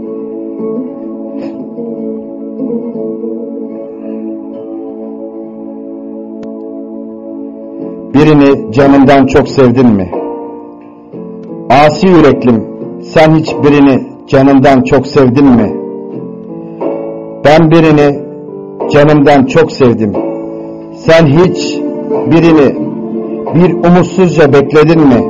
birini canından çok sevdin mi? Asi yüreklim, sen hiç birini canından çok sevdin mi? Ben birini canımdan çok sevdim. Sen hiç birini bir umutsuzca bekledin mi?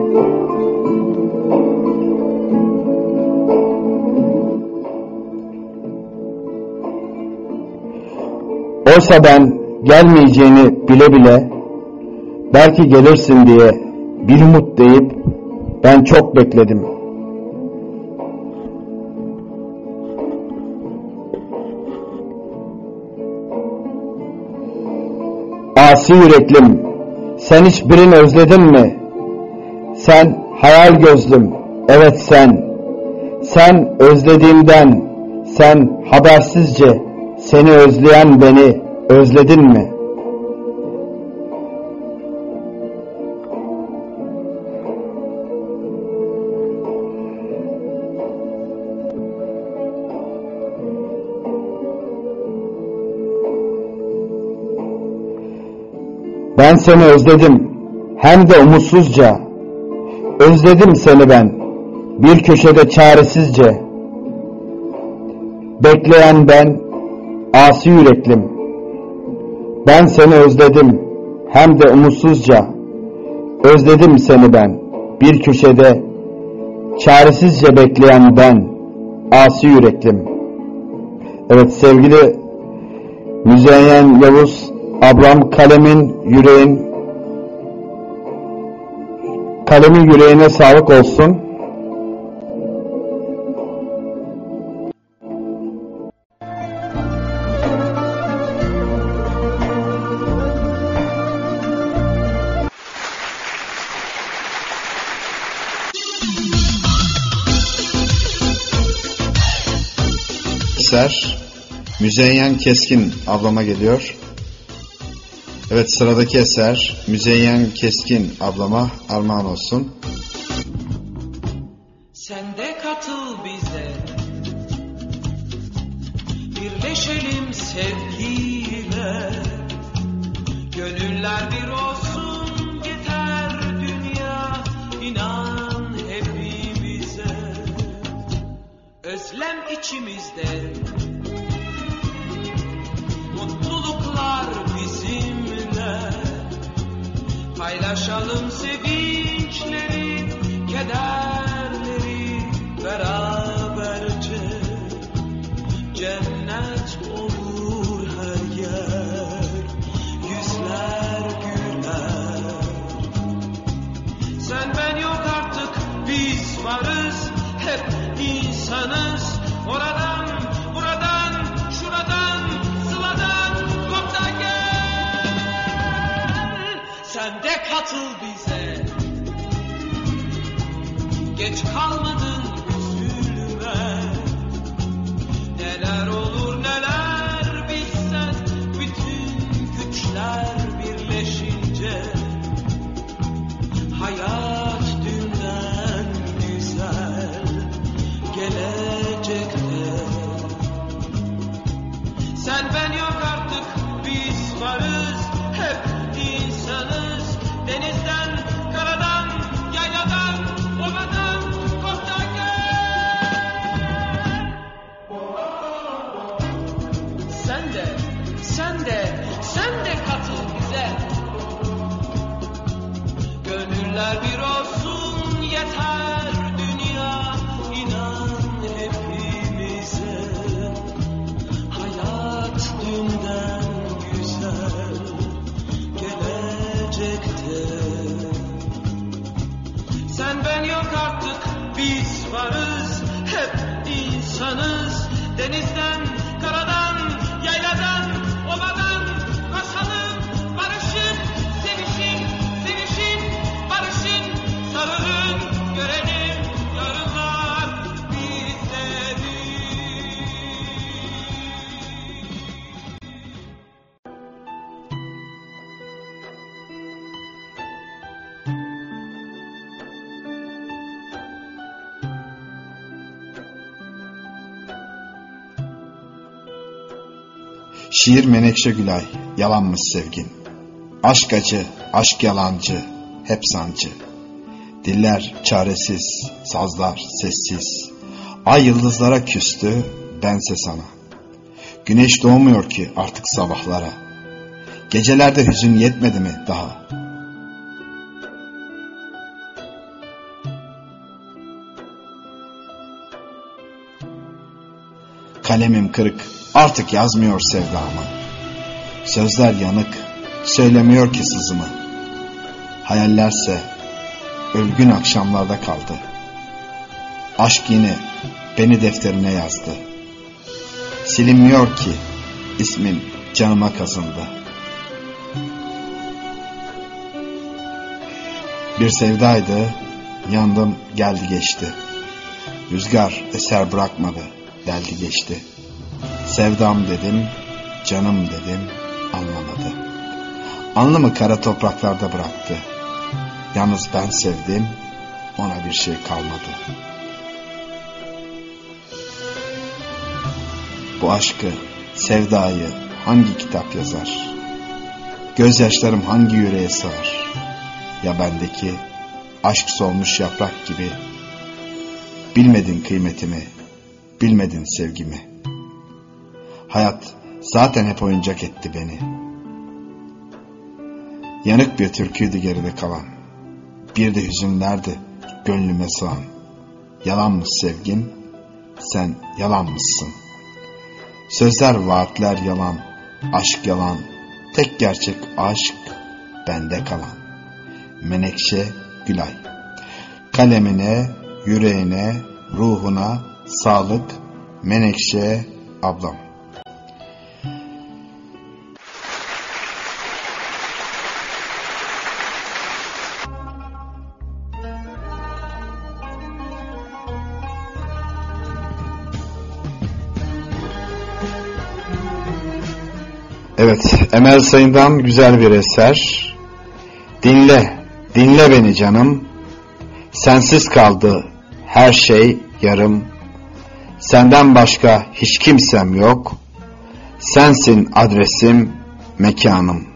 Oysa ben gelmeyeceğini bile bile belki gelirsin diye bir umut deyip ben çok bekledim. Asi yüreklim, sen hiç birini özledin mi? Sen hayal gözlüm, evet sen. Sen özlediğimden, sen habersizce seni özleyen beni özledin mi? Ben seni özledim, hem de umutsuzca. Özledim seni ben, bir köşede çaresizce. Bekleyen ben, asi yüreklim. Ben seni özledim, hem de umutsuzca. Özledim seni ben, bir köşede çaresizce bekleyen ben, asi yüreklim. Evet sevgili Müzeyyen Yavuz ablam, kalemin yüreğine sağlık olsun. Eser Müzeyyen Keskin ablama geliyor. Evet, sıradaki eser Müzeyyen Keskin ablama armağan olsun. Sen de katıl bize, birleşelim sevgiyle. Gönüller bir olsun, yeter dünya, inan hepimize. Özlem içimizde, mutluluklar bizimle. Paylaşalım sevinçleri, kederleri beraberce. Cennet olur her yer, yüzler güler. Sen ben yok artık, biz varız, hep insanız. Oradan, buradan, şuradan, sıladan kop da gel. Sen de katıl bize, geç kalmadın üzülme. Neler olur neler bilsen, bütün güçler birleşince. Hayat dünden güzel gelecekte. Sen ben yok artık, biz varız, hep insanız. Denizden, karadan, yayladan, ovadan, koptan gel. Sen de katıl bize. Gönüller bir olsun, yeter dünya, inan hepimize. Hayat dünden güzel gelecekte. Sen ben yok artık, biz varız, hep insanız. Denizden, karadan, yayladan, ovadan koşalım, barışın, sevişin, sevişin, barışın, sarılın, görelim yarınlar bizleri. Şiir Menekşe Gülay, yalanmış sevgin. Aşk acı, aşk yalancı, hep sancı. Diller çaresiz, sazlar sessiz. Ay yıldızlara küstü, bense sana. Güneş doğmuyor ki artık sabahlara. Gecelerde hüzün yetmedi mi daha? Kalemim kırık, artık yazmıyor sevdamı. Sözler yanık, söylemiyor ki sızımı. Hayallerse ölgün akşamlarda kaldı. Aşk yine beni defterine yazdı. Silinmiyor ki ismin canıma kazındı. Bir sevdaydı, yandım geldi geçti. Rüzgar eser bırakmadı, deldi geçti. Sevdam dedim, canım dedim, anlamadı. Alnımı kara topraklarda bıraktı. Yalnız ben sevdim, ona bir şey kalmadı. Bu aşkı, sevdayı hangi kitap yazar? Gözyaşlarım hangi yüreğe sığar? Ya bendeki aşk solmuş yaprak gibi. Bilmedin kıymetimi, bilmedin sevgimi. Hayat zaten hep oyuncak etti beni. Yanık bir türküydü geride kalan. Bir de hüzünlerdi gönlüme sığan. Yalanmış sevgin, sen yalanmışsın. Sözler, vaatler yalan, aşk yalan. Tek gerçek aşk bende kalan. Menekşe Gülay. Kalemine, yüreğine, ruhuna sağlık Menekşe ablam. Evet, Emel Sayın'dan güzel bir eser. Dinle, dinle beni canım. Sensiz kaldı her şey yarım. Senden başka hiç kimsem yok. Sensin adresim, mekanım.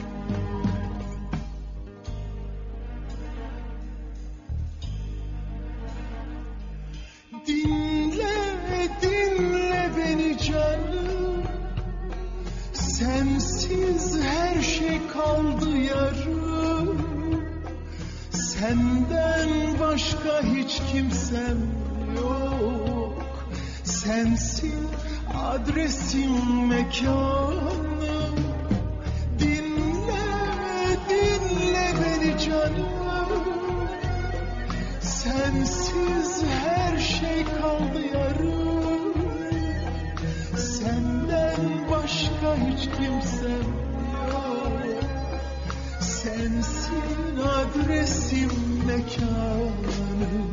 Dinle, dinle beni canım. Sensiz her şey kaldı yarım. Senden başka hiç kimsem yok. Sensin adresim, mekanım. Dinle, dinle beni canım. Sensiz her şey kaldı yarım. Senden başka hiç kimsem yok. Sensin adresim, mekanım.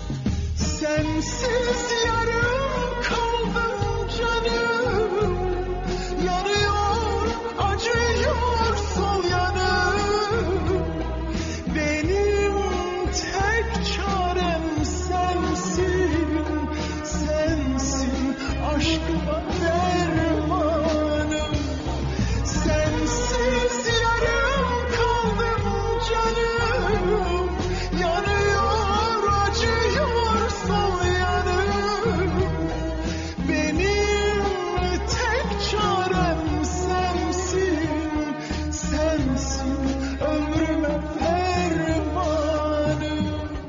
Sensiz yarım kaldım canım. Yanıyor, acıyor sol yanım. Benim tek çarem sensin. Sensin aşkıma dermanım. Sensiz yarım kaldım canım. Yanıyor, acıyor sol yanım. Benim tek çarem sensin. Sensin ömrüme fermanım.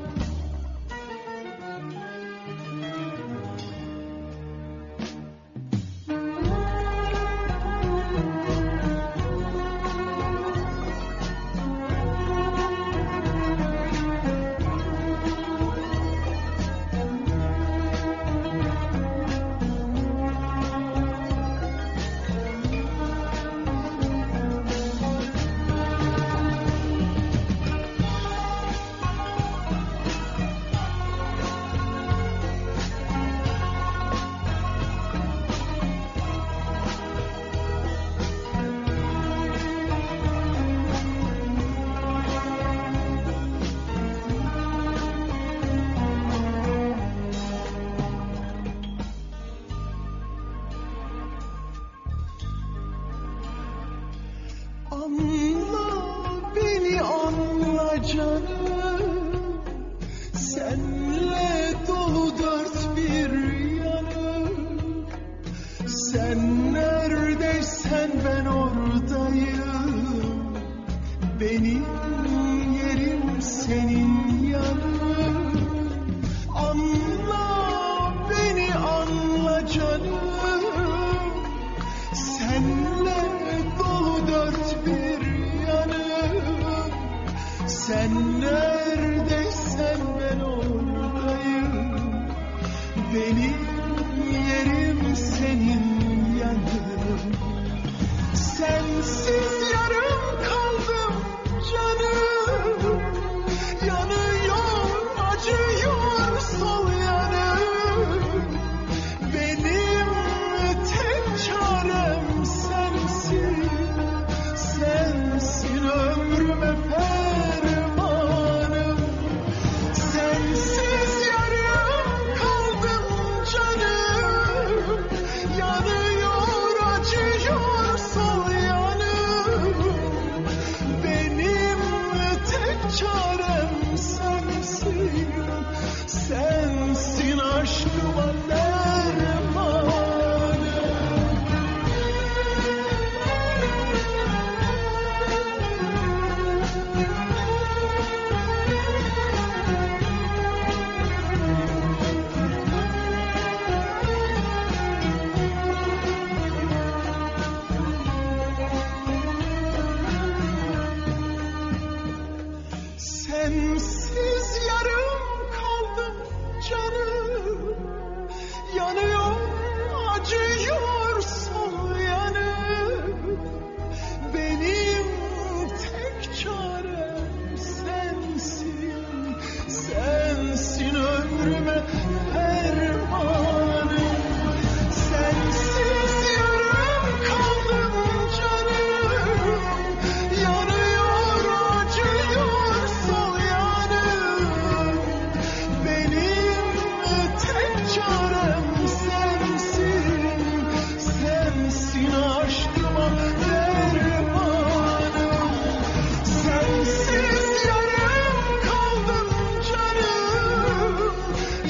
Anla beni, anla canım. Senle dolu dört bir yanım. Sen neredeysen ben oradayım. Benim yerim senin yanın. Anla beni, anla canım. Senle dolu dört bir yanım. Sen neredeysen ben oradayım. Benim yerim senin yanın. Sensiz yarım kaldım canım.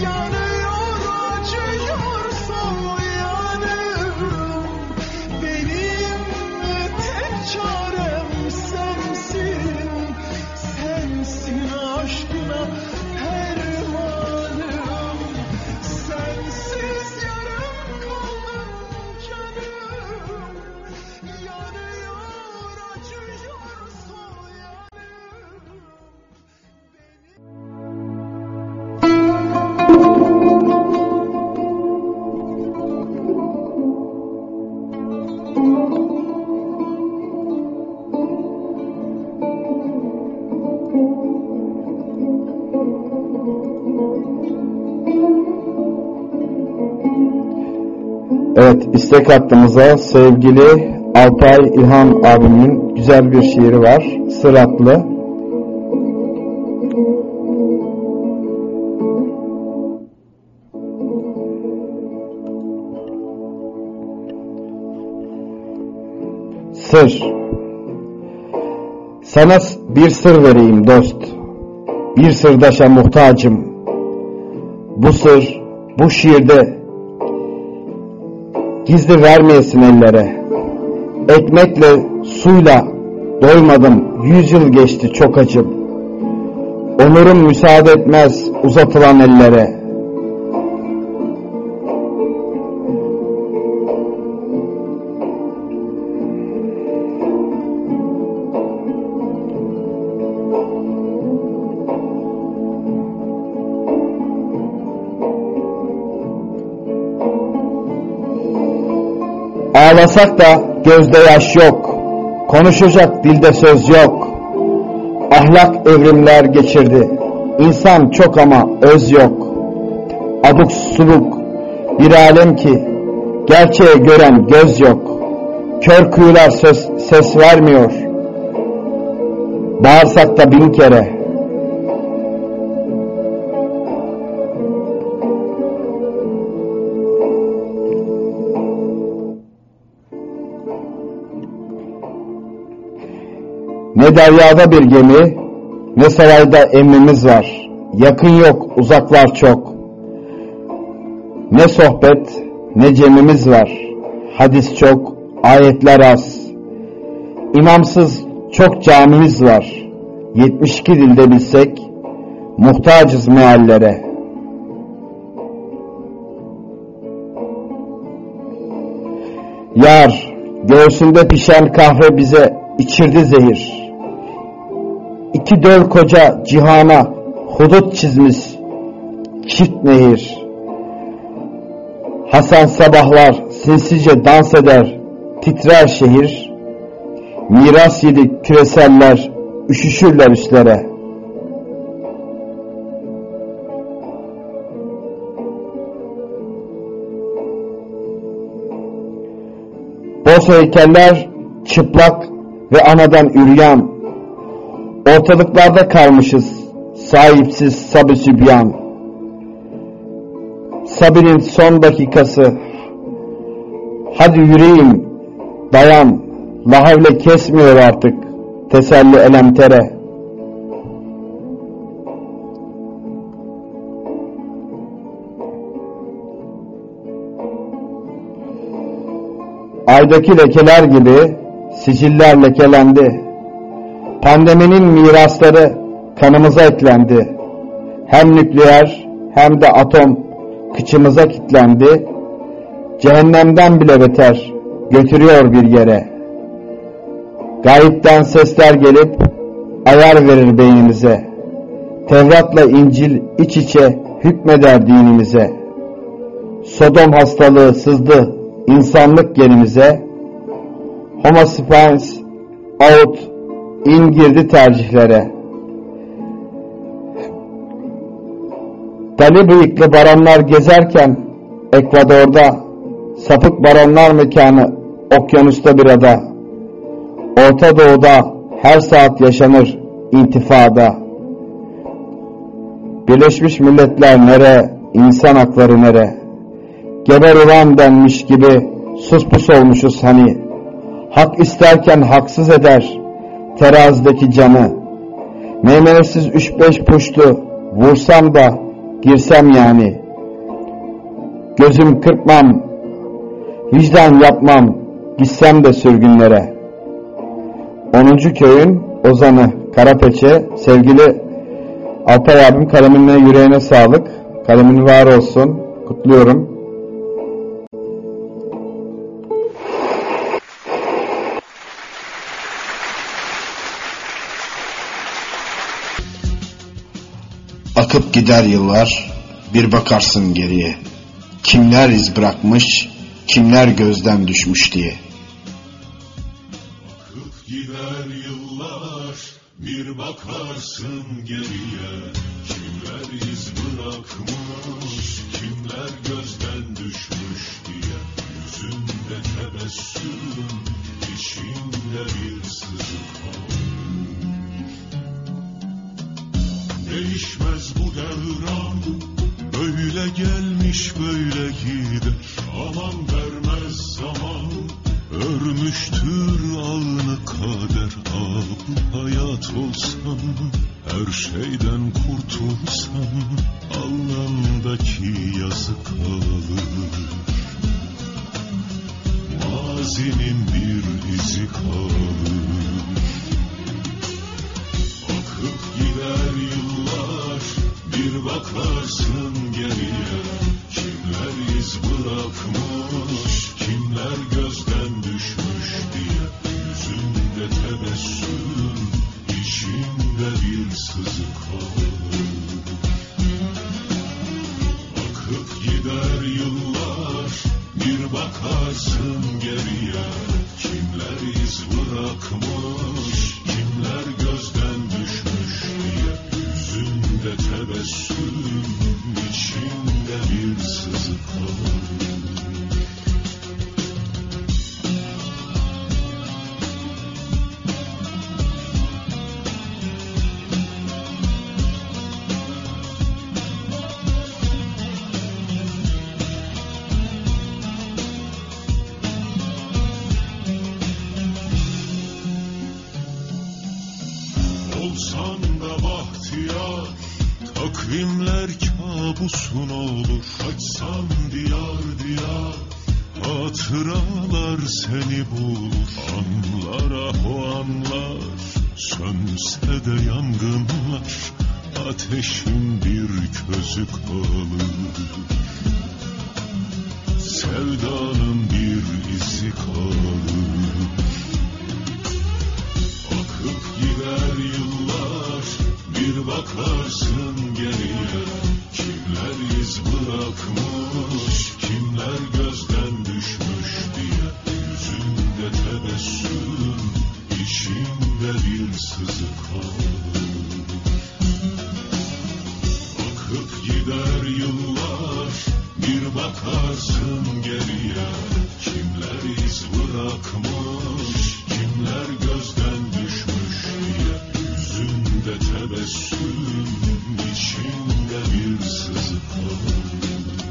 Evet, istek hattımıza sevgili Alpay İlhan abimin güzel bir şiiri var. Sıratlı. Sır. Sana bir sır vereyim dost. Bir sırdaşa muhtacım. Bu sır, bu şiirde gizli vermeyesin ellere. Ekmekle, suyla doymadım, 100 yıl geçti çok acım. Onurum müsaade etmez uzatılan ellere. Ağlasak da gözde yaş yok, konuşacak dilde söz yok. Ahlak evrimler geçirdi, insan çok ama öz yok. Abuk subuk bir alem ki, gerçeği gören göz yok. Kör kuyular ses vermiyor, bağırsak da 1000 kere. Ne deryada bir gemi, ne sarayda emrimiz var. Yakın yok, uzaklar çok. Ne sohbet, ne cemimiz var. Hadis çok, ayetler az. İmamsız çok camimiz var. 72 dilde bilsek, muhtacız meallere. Yar, göğsünde pişen kahve bize içirdi zehir. 2 döl koca cihana hudut çizmiş çift nehir. Hasan sabahlar sinsice dans eder, titrer şehir. Miras yedik küreseller, üşüşürler üstlere. Boz heykeller çıplak ve anadan üryan. Ortalıklarda kalmışız, sahipsiz sabi sübyan. Sabinin son dakikası, hadi yüreğim dayan, la havle kesmiyor artık teselli elemtere. Aydaki lekeler gibi siciller lekelendi. Pandeminin mirasları kanımıza eklendi. Hem nükleer hem de atom kıçımıza kilitlendi. Cehennemden bile beter götürüyor bir yere. Gayipten sesler gelip ayar verir beynimize. Tevrat'la İncil iç içe hükmeder dinimize. Sodom hastalığı sızdı insanlık genimize. Homo sapiens out in girdi tercihlere. Dali bıyıklı baronlar gezerken Ekvador'da, sapık baronlar mekanı okyanusta bir ada. Orta Doğu'da her saat yaşanır intifada. Birleşmiş Milletler nere, insan hakları nere? Geber ulan denmiş gibi sus pus olmuşuz hani. Hak isterken haksız eder terazideki canı. Meymenetsiz 3-5 puştu vursam da girsem yani. Gözüm kırpmam, vicdan yapmam, gitsem de sürgünlere. 10. köyün ozanı Karapeçe, sevgili Alpay abim, kalemine yüreğine sağlık. Kalemin var olsun. Kutluyorum. Akıp gider yıllar, bir bakarsın geriye. Kimler iz bırakmış, kimler gözden düşmüş diye. Akıp gider yıllar, bir bakarsın geriye. Kimler iz bırakmış, kimler gözden düşmüş diye. Yüzünde tebessüm, içinde bir sızı kalmış. Değişmez bu devran, böyle gelmiş böyle gider. Aman vermez zaman, örmüştür alnı kader. Ah bu hayat olsam, her şeyden kurtulsam, alnımdaki yazı kalır. Mazinin bir izi kalır. Akıp gider yıllar, bir bakarsın geriye. Kimler iz bırakmış, kimler gözden düşmüş diye. Yüzünde tebessüm, içinde bir sızı kalır. Akıp gider yıllar, bir bakarsın geriye. Kimler iz bırakmış, kimler gözden düşmüş diye. Yüzünde tebessüm, içinde bir sızı kalır. Olsan da bahtiyar, takvimler kabusun olur. Açsan diyar diyar, hatıralar seni bulur. Anlar ah o anlar, sönse de yangınlar. Ateşin bir közü kalır. Sevdanın bir izi kalır. Akıp gider yıllar, bir bakarsın geriye. Kimler iz bırakmış, kimler gözden düşmüş diye. Yüzünde tebessüm, içinde bir sızı kalır. Akıp gider yıllar, bir bakarsın geriye. Kimler iz bırakmış, kimler gözden düşmüş diye. Yüzünde tebessüm, içinde bir sızı kalır.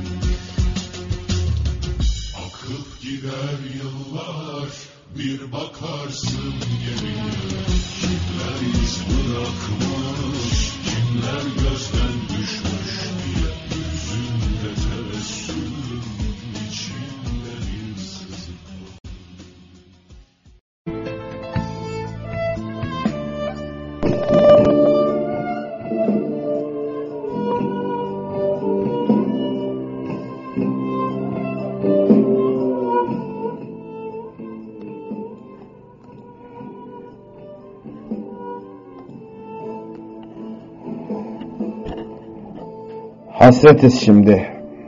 Akıp gider yıllar, bir bakarsın geriye. Kimler iz bırakmış, kimler gözden düşmüş diye. Yüzünde tebessüm, içinde bir sızı kalır. Hasretiz şimdi.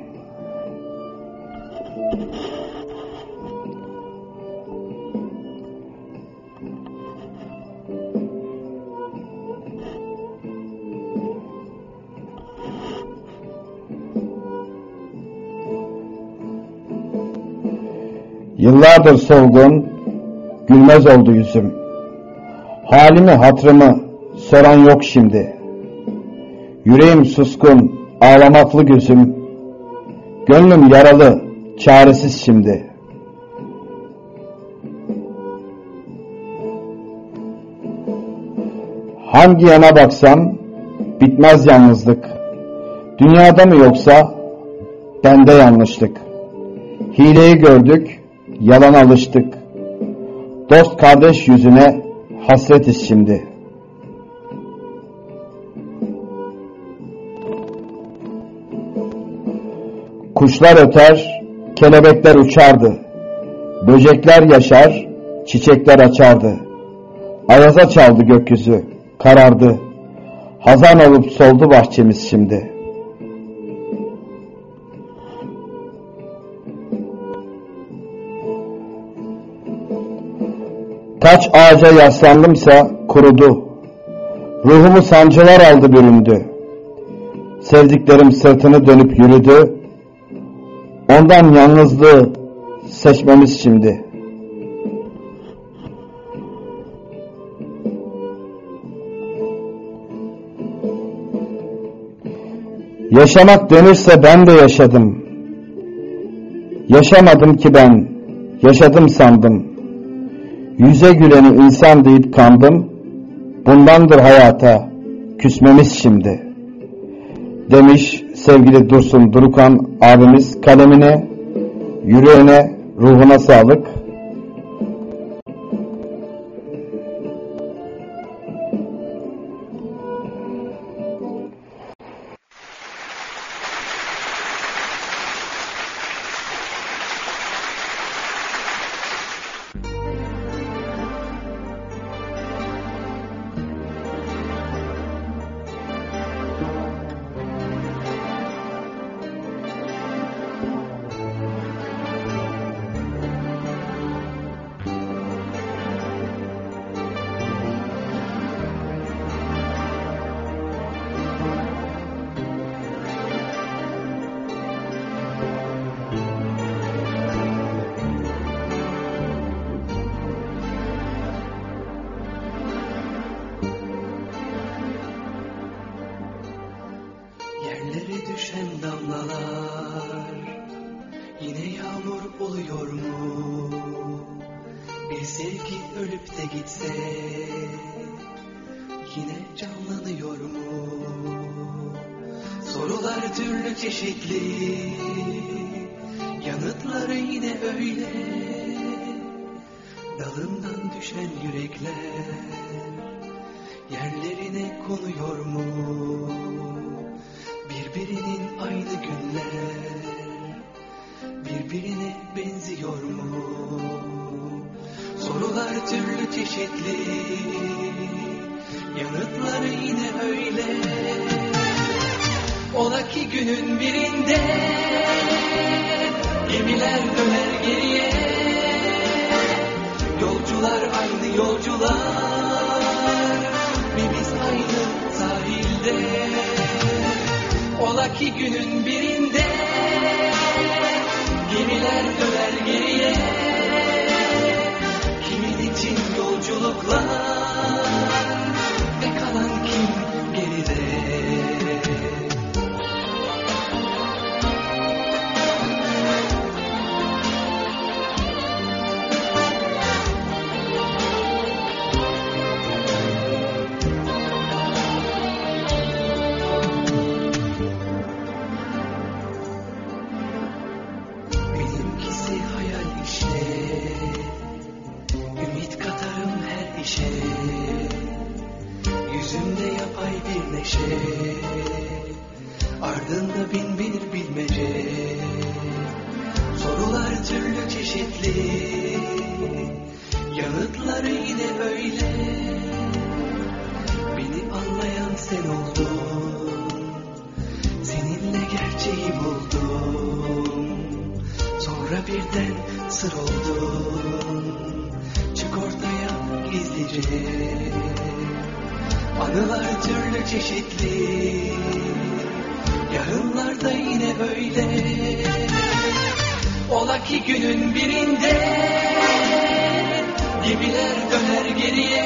Yıllardır solgun, gülmez oldu yüzüm. Halimi hatırımı soran yok şimdi. Yüreğim suskun, ağlamaklı gözüm. Gönlüm yaralı, çaresiz şimdi. Hangi yana baksam bitmez yalnızlık. Dünyada mı yoksa bende yanlışlık? Hileyi gördük, yalan alıştık. Dost kardeş yüzüne hasretiz şimdi. Kuşlar öter, kelebekler uçardı. Böcekler yaşar, çiçekler açardı. Ayaza çaldı gökyüzü, karardı. Hazan olup soldu bahçemiz şimdi. Kaç ağaca yaslandımsa kurudu. Ruhumu sancılar aldı büründü. Sevdiklerim sırtını dönüp yürüdü. Ondan yalnızlığı seçmemiz şimdi. Yaşamak denirse ben de yaşadım. Yaşamadım ki ben, yaşadım sandım. Yüze güleni insan deyip kandım. Bundandır hayata küsmemiz şimdi. Demiş sevgili Dursun Durukan abimiz, kalemine, yüreğine, ruhuna sağlık. Yerlere düşen damlalar yine yağmur oluyor mu? Bir sevgi ölüp de gitse yine canlanıyor mu? Sorular türlü çeşitli, yanıtları yine öyle. Dalından düşen yürekler yerlerine konuyor mu? Birbirinin aynı günler birbirine benziyor mu? Sorular türlü çeşitli, yanıtları yine öyle. Ola ki günün birinde gemiler döner geriye. Yolcular aynı yolcular, ve biz aynı sahilde. Ola ki günün birinde gemiler döner geriye. Kimin için yolculuklar ve kalan kim geride? Yüzümde yapay bir neşe, ardında bin bir bilmece. Sorular türlü çeşitli, yanıtları yine öyle. Beni anlayan sen oldun, seninle gerçeği buldum. Sonra birden sır oldun, çık ortaya gizlice. Anılar türlü çeşitli, yarınlar da yine öyle. Ola ki günün birinde gemiler döner geriye.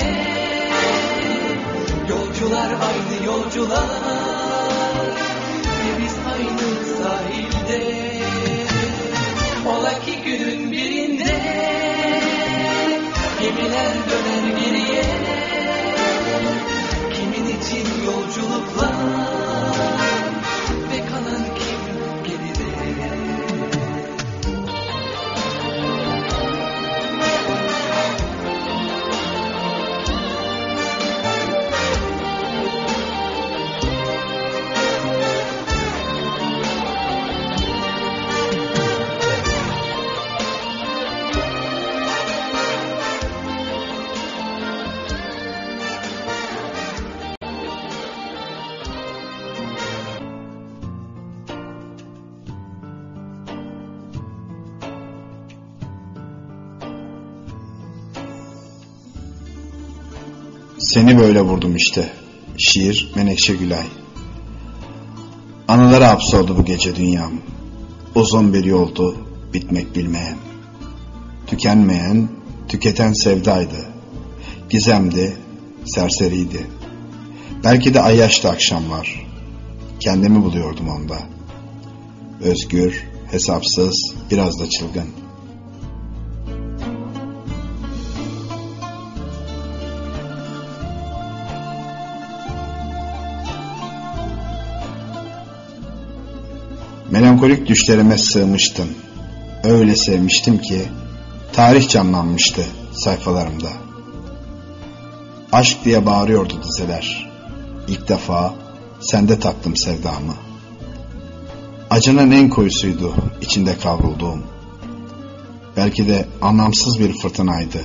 Yolcular aynı yolcular, ve biz aynı sahilde. Ola ki günün birinde gemiler döner geriye. Kimin için yolculuklar ve Seni böyle vurdum işte. Şiir Menekşe Gülay. Anılara hapsoldu bu gece dünyam. Uzun bir yoldu bitmek bilmeyen. Tükenmeyen, tüketen sevdaydı. Gizemdi, serseriydi. Belki de ayyaştı akşamlar. Kendimi buluyordum onda. Özgür, hesapsız, biraz da çılgın. Melankolik düşlerime sığmıştım. Öyle sevmiştim ki tarih canlanmıştı sayfalarımda. Aşk diye bağırıyordu dizeler. İlk defa sende taktım sevdamı. Acının en koyusuydu içinde kavrulduğum. Belki de anlamsız bir fırtınaydı.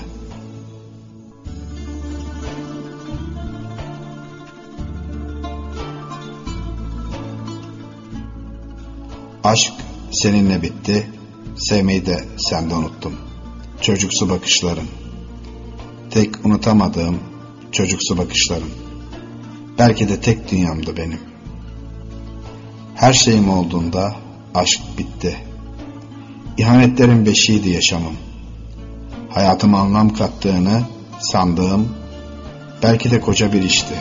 Aşk seninle bitti, sevmeyi de sende unuttum. Çocuksu bakışların, tek unutamadığım çocuksu bakışların. Belki de tek dünyamdı benim. Her şeyim olduğunda aşk bitti. İhanetlerin beşiğiydi yaşamım. Hayatıma anlam kattığını sandığım belki de koca bir işti.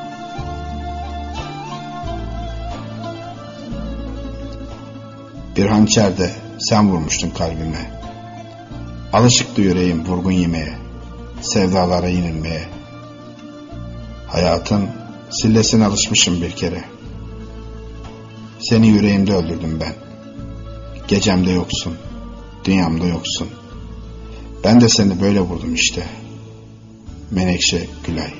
Bir hançerde sen vurmuştun kalbime. Alışıktı yüreğim vurgun yemeye, sevdalara yenilmeye. Hayatın sillesine alışmışım bir kere. Seni yüreğimde öldürdüm ben. Gecemde yoksun, dünyamda yoksun. Ben de seni böyle vurdum işte. Menekşe Gülay.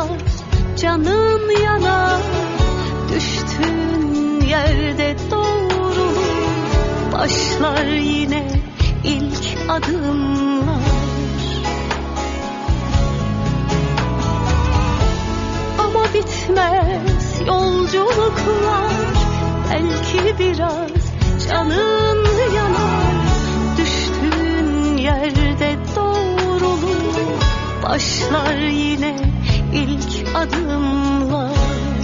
yanar, canım yanar. Düştüğün yerde doğrulur, başlar yine ilk adımlar. Ama bitmez yolculuklar, belki biraz canın yanar. Düştüğün yerde doğrulur, başlar yine ilk adımlar.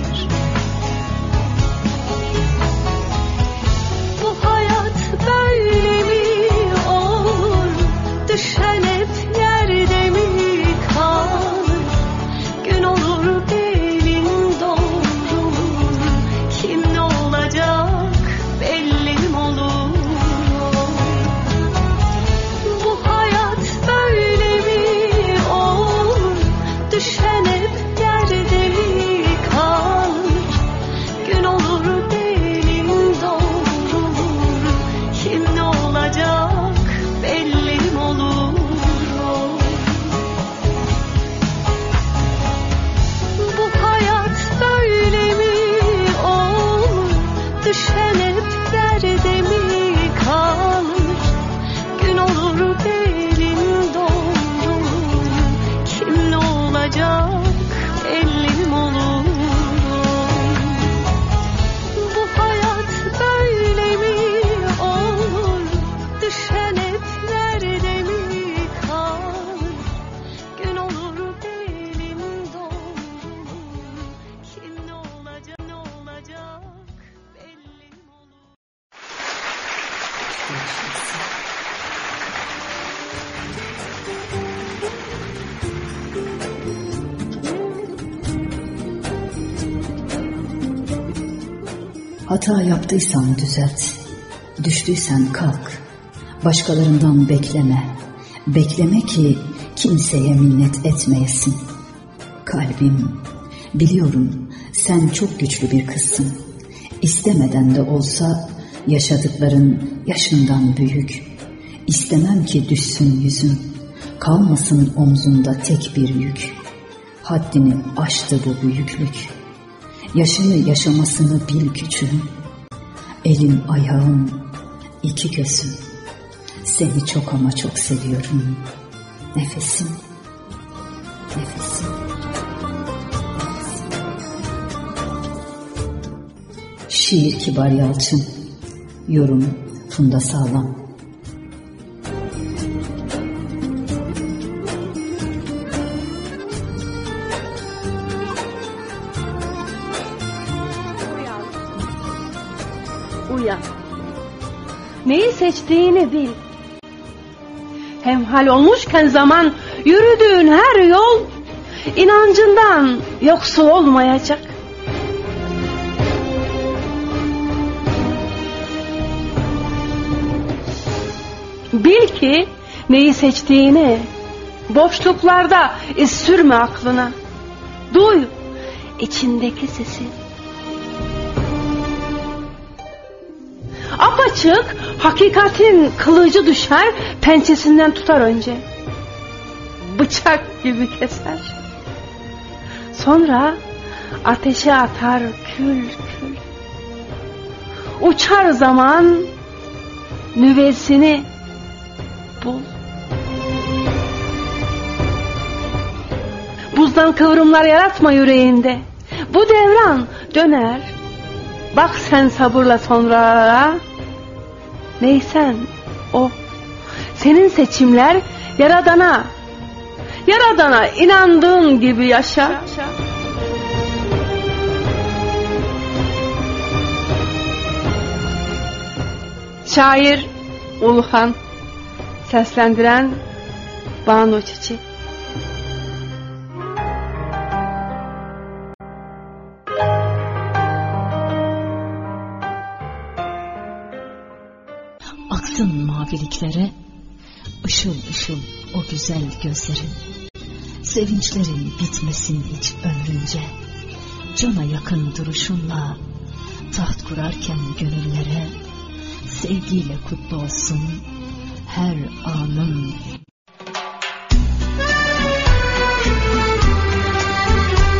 Bu hayat böyle mi olur? Düşen hep yerde mi kalır? Gün olur belin doğrulur, kim ne olacak belli mi olur? Bu hayat böyle mi olur? Düşen hep yerde mi kalır? Gün olur belin doğrulur, kim ne olacak belli mi olur? Bu hayat böyle mi olur? Düşen hep yerde mi kalır? Gün olur belin doğrulur, kim ne olacak belli mi olur? Bu hayat böyle mi olur? Düşen hep yerde mi kalır? Gün olur belin doğrulur, kim ne olacak belli mi olur? Hata yaptıysan düzelt, düştüysen kalk. Başkalarından bekleme, bekleme ki kimseye minnet etmeyesin. Kalbim, biliyorum sen çok güçlü bir kızsın. İstemeden de olsa yaşadıkların yaşından büyük. İstemem ki düşsün yüzün, kalmasın omzunda tek bir yük. Haddini aştı bu büyüklük. Yaşını yaşamasını bil küçüğüm. Elim ayağım, iki gözüm. Seni çok ama çok seviyorum. Nefesim, nefesim. Şiir Kibar Yalçın. Yorum Funda Sağlam. Uyan. Neyi seçtiğini bil. Hemhal olmuşken zaman, yürüdüğün her yol inancından yoksul olmayacak. Bil ki neyi seçtiğini, boşluklarda iz sürme aklına. Duy içindeki sesi. Apaçık hakikatin kılıcı düşer, pençesinden tutar önce. Bıçak gibi keser. Sonra ateşe atar kül kül. Uçar zaman nüvesini bul. Buzdan kıvrımlar yaratma yüreğinde. Bu devran döner. Bak sen sabırla sonralara. Neysen o. Senin seçimler Yaradana. Yaradana inandığın gibi yaşa. Şair Uluhan. Seslendiren Banu Çiçek. Aksın maviliklere, ışıl ışıl o güzel gözlerin. Sevinçlerin bitmesin hiç ömrünce. Cana yakın duruşunla taht kurarken gönüllere, sevgiyle kutlu olsun her anın.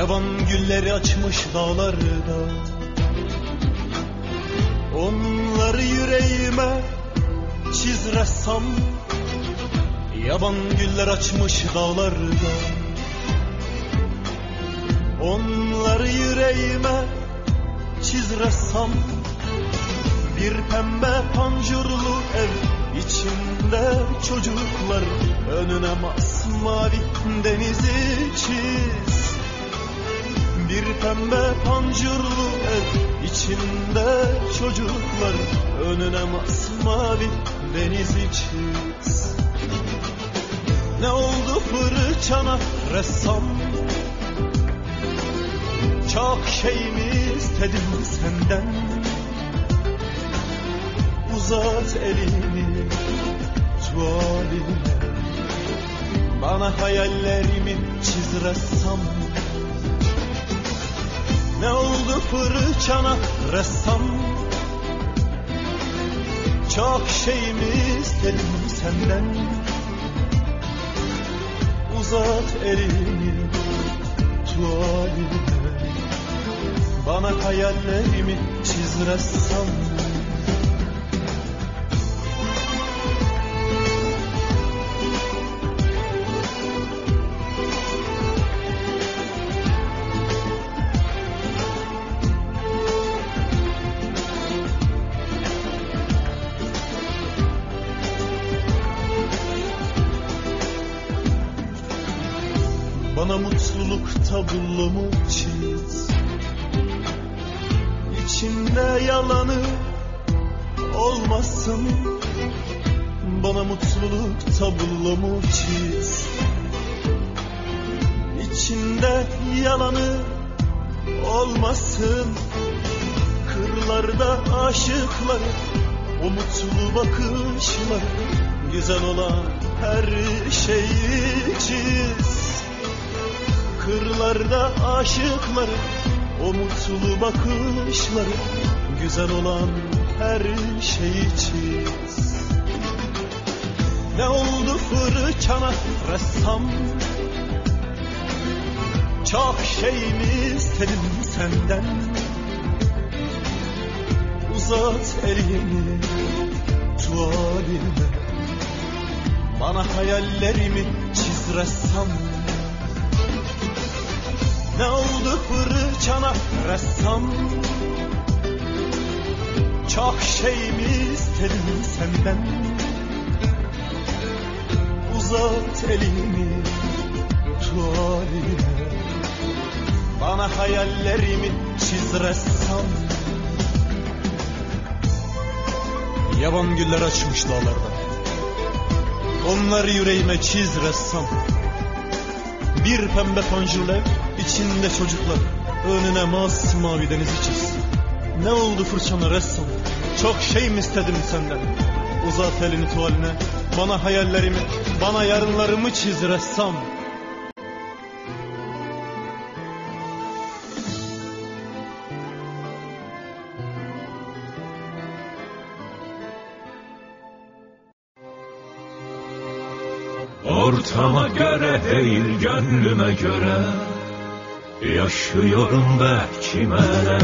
Yaban gülleri açmış dağlarda, onları yüreğime çiz ressam. Yaban güller açmış dağlarda, onları yüreğime çiz ressam. Bir pembe pancurlu ev, içinde çocuklar, önüne masmavi denizi çiz. Bir pembe pancurlu ev, içinde çocuklar, önüne masmavi denizi çiz. Ne oldu fırçana ressam? Çok şey mi istedim senden? Uzat elini tuvaline, bana hayallerimi çiz ressam. Ne oldu fırçana ressam? Çok şey mi istedim senden? Uzat elini tuvaline, bana hayallerimi çiz ressam. Bana mutluluk tablomu çiz, İçinde yalanı olmasın. Bana mutluluk tablomu çiz, İçinde yalanı olmasın. Kırlarda aşıklar, o mutlu bakışlar, güzel olan her şeyi çiz. Kırlarda aşıklar, o mutlu bakışlar, güzel olan her şeyi çiz. Ne oldu fırçana ressam? Çok şey mi istedim senden? Uzat elini tuvaline, bana hayallerimi çiz ressam. Ne oldu fırçana ressam? Çok şey mi istedim senden? Uzat elini tuvaline, bana hayallerimi çiz ressam. Yaban güller açmış dağlarda, onları yüreğime çiz ressam. Bir pembe pancurlu ev, İçinde çocuklar, önüne masmavi denizi çiz. Ne oldu fırçana ressam? Çok şey mi istedim senden? Uzat elini tuvaline, bana hayallerimi, bana yarınlarımı çiz ressam. Ortama göre değil gönlüme göre yaşıyorum belki mene.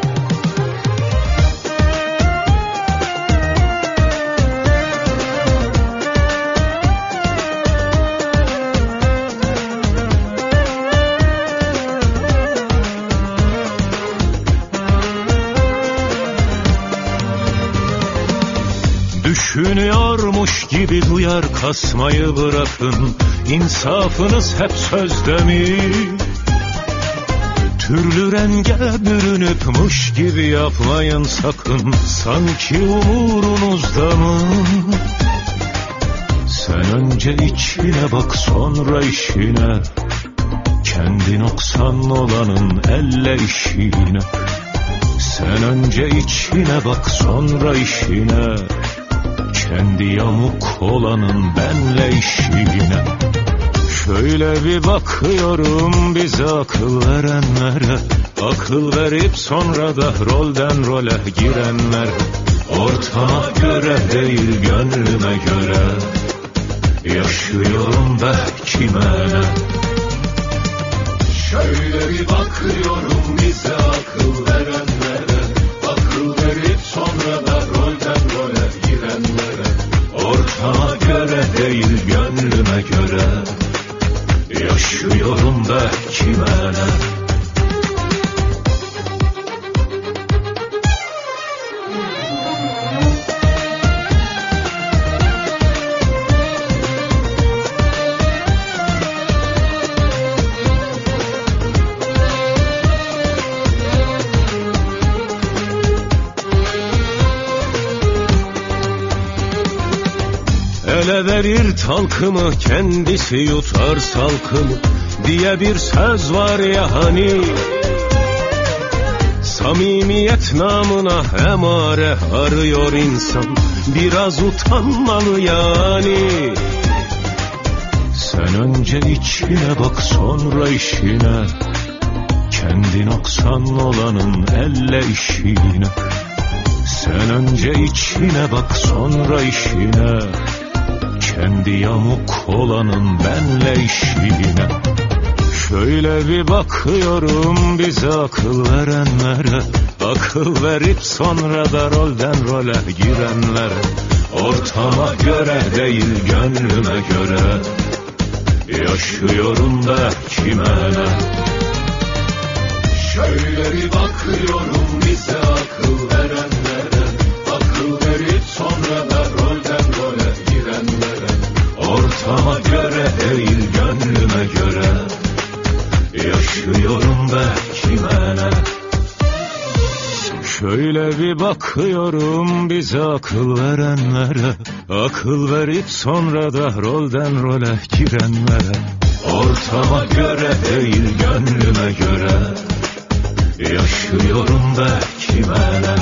Düşünüyormuş gibi duyar kasmayı bırakın. İnsafınız hep sözde mi? Türlü renge bürünüpmüş gibi yapmayın sakın. Sanki umurunuzda mı? Sen önce içine bak sonra işine. Kendi noksan olanın elle işine. Sen önce içine bak sonra işine. Kendi yamuk olanın benle işine. Şöyle bir bakıyorum bize akıl verenlere. Akıl verip sonra da rolden role girenler. Ortama göre değil gönlüme göre yaşıyorum belki mene. Şöyle Şöyle bakıyorum bize akıl verenlere, akıl verip sonra da rolden role girenlere. Ortama göre değil gönlüme göre yaşıyorum belki mene. Ele verir talkımı, kendisi yutar salkımı diye bir söz var ya hani. Samimiyet namına emare arıyor insan, biraz utanmalı yani. Sen önce içine bak sonra işine, kendi noksan olanın elle işine. Sen önce içine bak sonra işine, kendi yamuk olanın benle işine. Şöyle bir bakıyorum bize akıl verenlere, akıl verip sonra da rolden role girenlere. Ortama göre değil gönlüme göre yaşıyorum belki mene. Şöyle bir bakıyorum bize akıl verenlere, akıl verip sonra da rolden role girenlere. Ortama göre değil gönlüme göre yaşıyorum belki mene. Şöyle bir bakıyorum bize akıl verenlere, akıl verip sonra da rolden role girenlere. Ortama göre değil gönlüme göre yaşıyorum belki mene.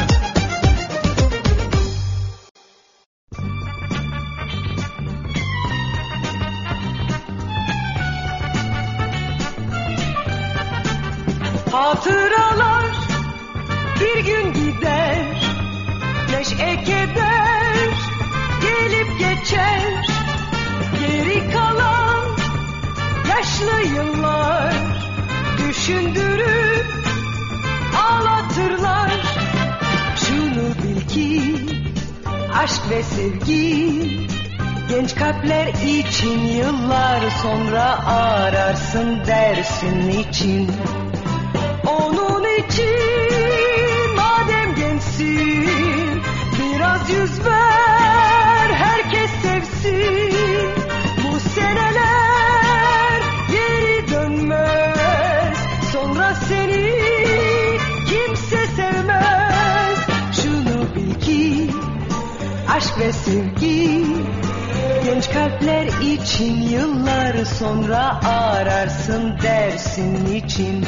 Hatıralar bir gün gider, neşe keder gelip geçer. Geri kalan yaşlı yıllar düşündürüp ağlatırlar. Şunu bil ki aşk ve sevgi genç kalpler için yıllar sonra ararsın dersin için. Onun için madem gençsin biraz yüz ver, herkes sevsin. Bu seneler geri dönmez, sonra seni kimse sevmez. Şunu bil ki aşk ve sevgi genç kalpler için yıllar sonra ararsın dersin için.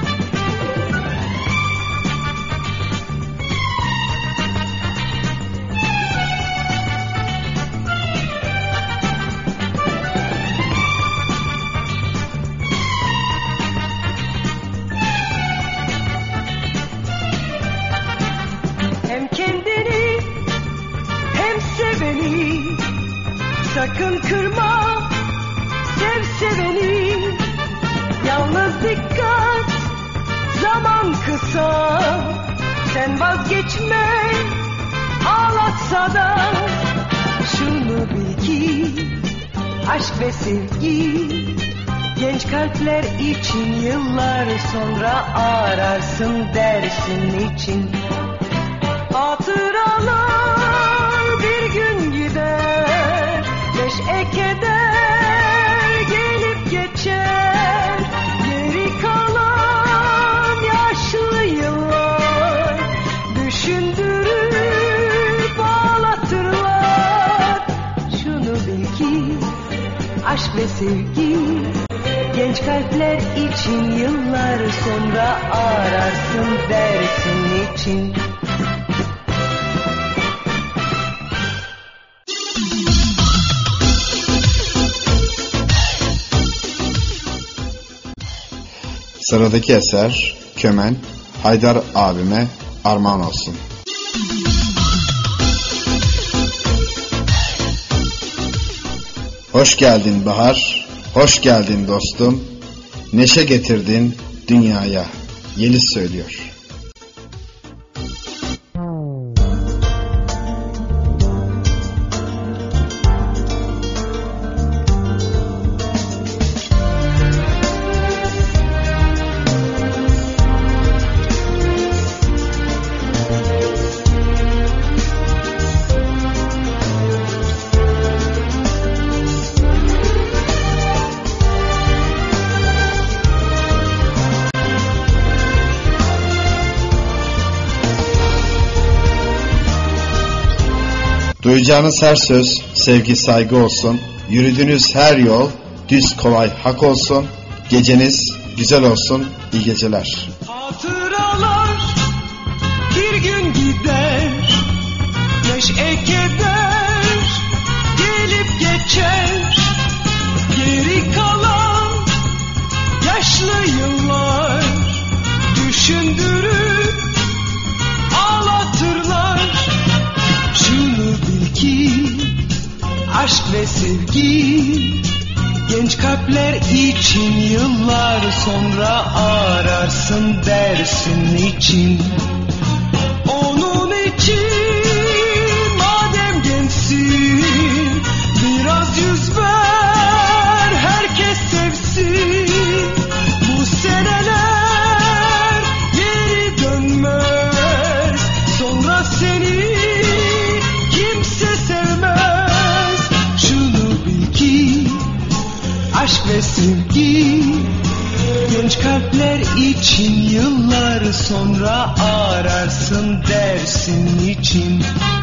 Sakın kırma, sev seveni. Yalnız dikkat, zaman kısa. Sen vazgeçme, ağlatsa da. Şunu bil ki aşk ve sevgi genç kalpler için yıllar sonra ararsın dersin için. Hatıralar bir gün gider, neşe keder gelip geçer. Geri kalan yaşlı yıllar düşündürüp ağlatırlar. Şunu bil ki aşk ve sevgi genç kalpler için yıllar sonra ararsın dersin için. Sıradaki eser Kömen, Haydar abime armağan olsun. Hoş geldin bahar, hoş geldin dostum. Neşe getirdin, dünyaya. Yeliz söylüyor. Duyacağınız her söz sevgi saygı olsun. Yürüdüğünüz her yol düz kolay hak olsun. Geceniz güzel olsun. İyi geceler. Hatıralar bir gün gider, neşe keder gelip geçer. Geri kalan yaşlı yıllar düşündürür, ağlatırlar. Şunu bil ki aşk ve sevgi genç kalpler için yıllar sonra ararsın dersin için. Onun için madem gençsin biraz yüz ver, herkes sevsin. Bu seneler geri dönmez, sonra seni kimse sevmez. Şunu bil ki aşk ve sevgi genç kalpler için yıllar sonra ararsın dersin için.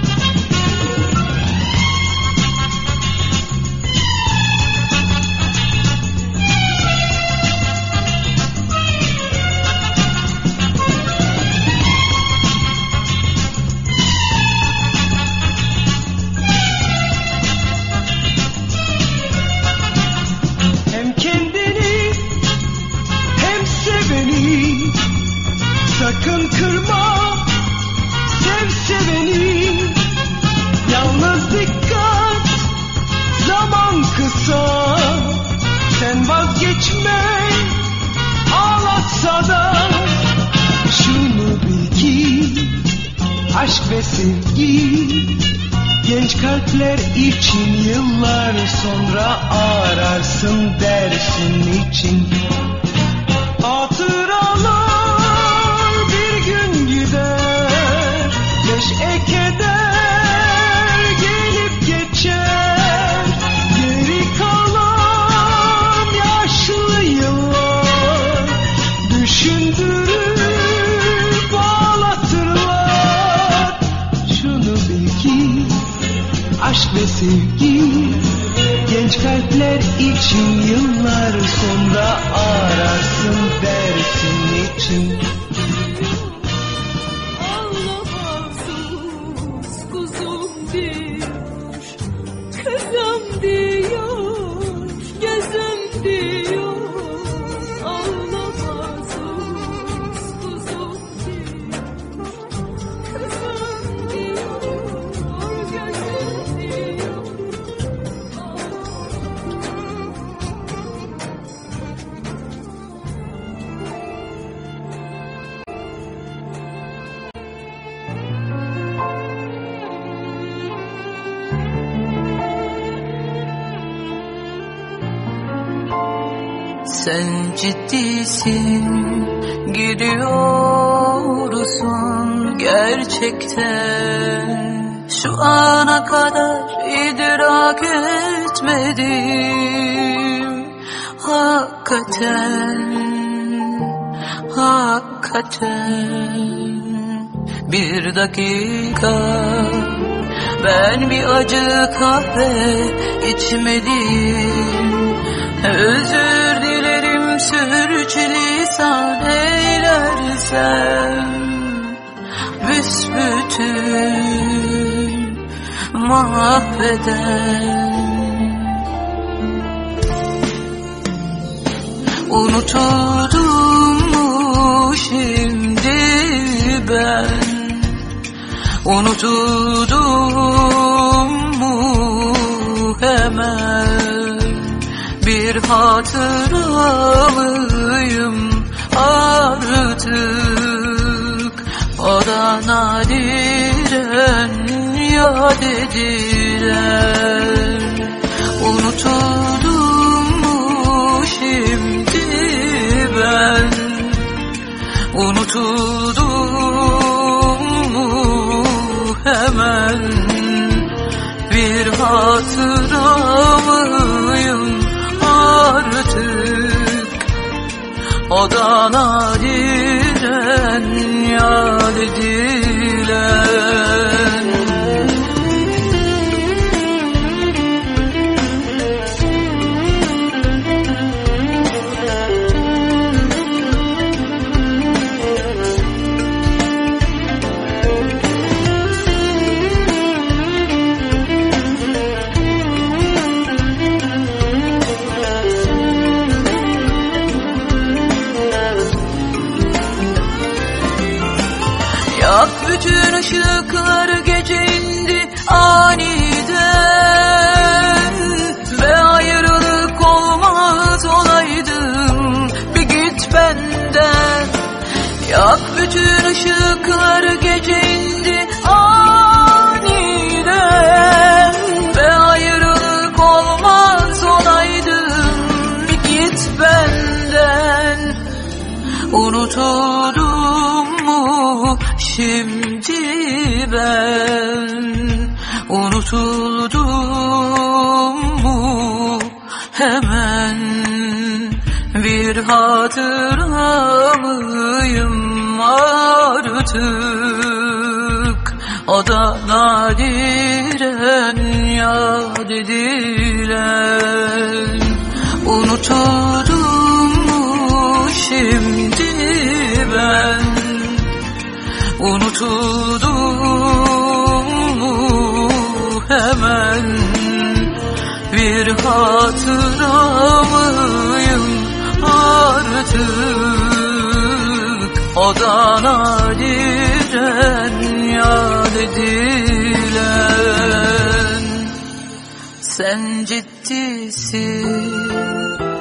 Sakın kırma, sev seveni. Yalnız dikkat, zaman kısa. Sen vazgeçme, ağlatsa da. Şunu bil ki aşk ve sevgi genç kalpler için yıllar sonra ararsın dersin için. Hatıralar neşe keder gelip geçer. Geri kalan yaşlı yıllar düşündürüp ağlatırlar. Şunu bil ki aşk ve sevgi genç kalpler için yıllar sonra ararsın dersin için. Kızım diyor, gözüm diyor, ağlama sus, kuzum diyor. Kızım diyor, gözüm diyor. Sen ciddisin, gidiyorsun gerçekten. Şu ana kadar idrak etmedim. Hakikaten, hakikaten. Bir dakika, ben bir acı kahve içmedim. Özür dilerim sürçülisan eylersem, büsbütün mahveden. Unutuldum mu şimdi ben? Unutuldum mu hemen? Bir hatıra mıyım artık. O da nadiren yad edilen. Unutuldum mu şimdi ben? Unutuldum mu hemen? Bir hatıra mıyım artık? O da nadiren yad edilen. Yak bütün ışıklar, gece indi aniden. Ve ayrılık olmaz olaydım, bir git benden. Yak bütün ışıklar, gece indi aniden. Ve ayrılık olmaz olaydım, bir git benden. Unutuldum mu şimdi ben? Unutuldum mu hemen? Bir hatıra mıyım artık? O da nadiren yad edilen. Unutuldum mu şimdi ben? Unutuldum mu hemen? Bir hatıra mıyım artık? O da nadiren yad edilen. Sen ciddisin,